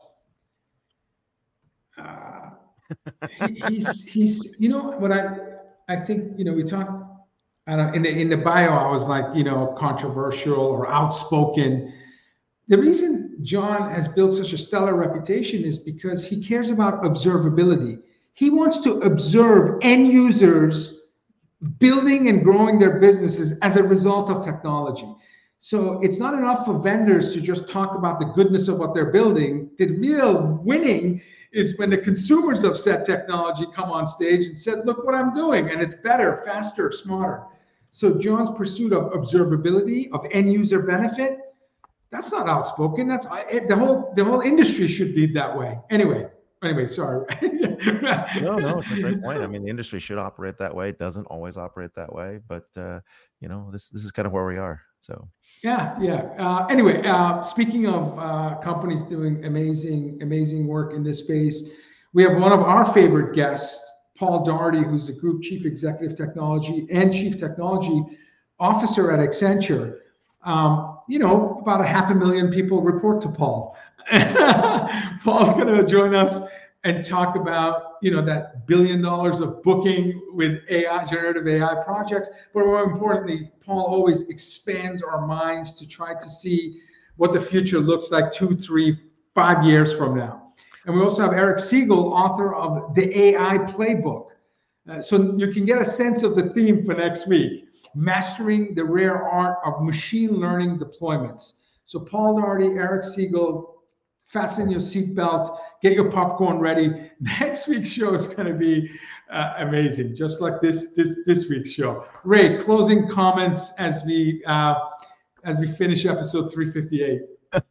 Uh, he, he's he's you know what I I think you know we talk I don't in the in the bio I was like you know controversial or outspoken. The reason John has built such a stellar reputation is because he cares about observability. He wants to observe end users building and growing their businesses as a result of technology. So it's not enough for vendors to just talk about the goodness of what they're building. The real winning is when the consumers of said technology come on stage and said, look what I'm doing, and it's better, faster, smarter. So John's pursuit of observability, of end user benefit, that's not outspoken. That's it, the whole the whole industry should lead that way. Anyway, anyway, sorry. No, no, it's a great point. I mean, the industry should operate that way. It doesn't always operate that way, but uh, you know, this this is kind of where we are. So Yeah, yeah. Uh, anyway, uh, speaking of uh, companies doing amazing, amazing work in this space, we have one of our favorite guests, Paul Daugherty, who's the Group Chief Executive Technology and Chief Technology Officer at Accenture. Um, you know, about a half a million people report to Paul. Paul's going to join us and talk about, you know, that billion dollars of booking with A I, generative A I projects. But more importantly, Paul always expands our minds to try to see what the future looks like two, three, five years from now. And we also have Eric Siegel, author of The A I Playbook. Uh, so you can get a sense of the theme for next week, mastering the rare art of machine learning deployments. So Paul Daugherty, Eric Siegel, fasten your seatbelt, get your popcorn ready. Next week's show is going to be uh, amazing, just like this this this week's show. Ray, closing comments as we uh, as we finish episode three fifty-eight.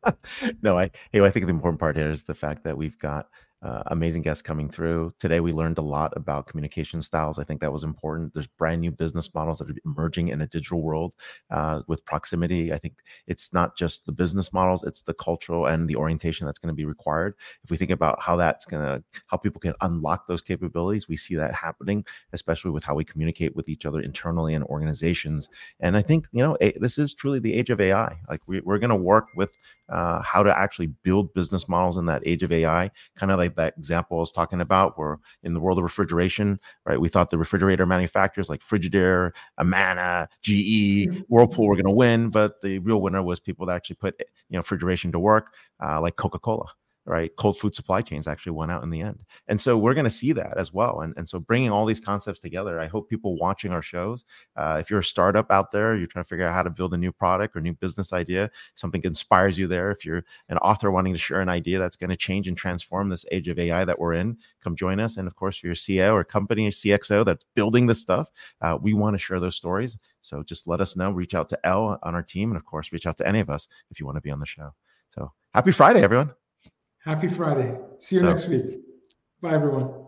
No, I hey, I think the important part here is the fact that we've got uh, amazing guests coming through. Today, we learned a lot about communication styles. I think that was important. There's brand new business models that are emerging in a digital world uh, with proximity. I think it's not just the business models, it's the cultural and the orientation that's going to be required. If we think about how that's going to, how people can unlock those capabilities, we see that happening, especially with how we communicate with each other internally in organizations. And I think, you know, a, this is truly the age of A I. Like we, we're going to work with uh, how to actually build business models in that age of A I, kind of like that example I was talking about, where in the world of refrigeration, right, we thought the refrigerator manufacturers like Frigidaire, Amana, G E, Whirlpool were going to win, but the real winner was people that actually put, you know, refrigeration to work, uh, like Coca-Cola. Right, cold food supply chains actually won out in the end, and so we're going to see that as well. And and so bringing all these concepts together, I hope people watching our shows, uh, if you're a startup out there, you're trying to figure out how to build a new product or new business idea, something inspires you there. If you're an author wanting to share an idea that's going to change and transform this age of A I that we're in, come join us. And of course, if you're a C E O or company or C X O that's building this stuff, uh, we want to share those stories. So just let us know. Reach out to Elle on our team, and of course, reach out to any of us if you want to be on the show. So happy Friday, everyone. Happy Friday. See you So, next week. Bye, everyone.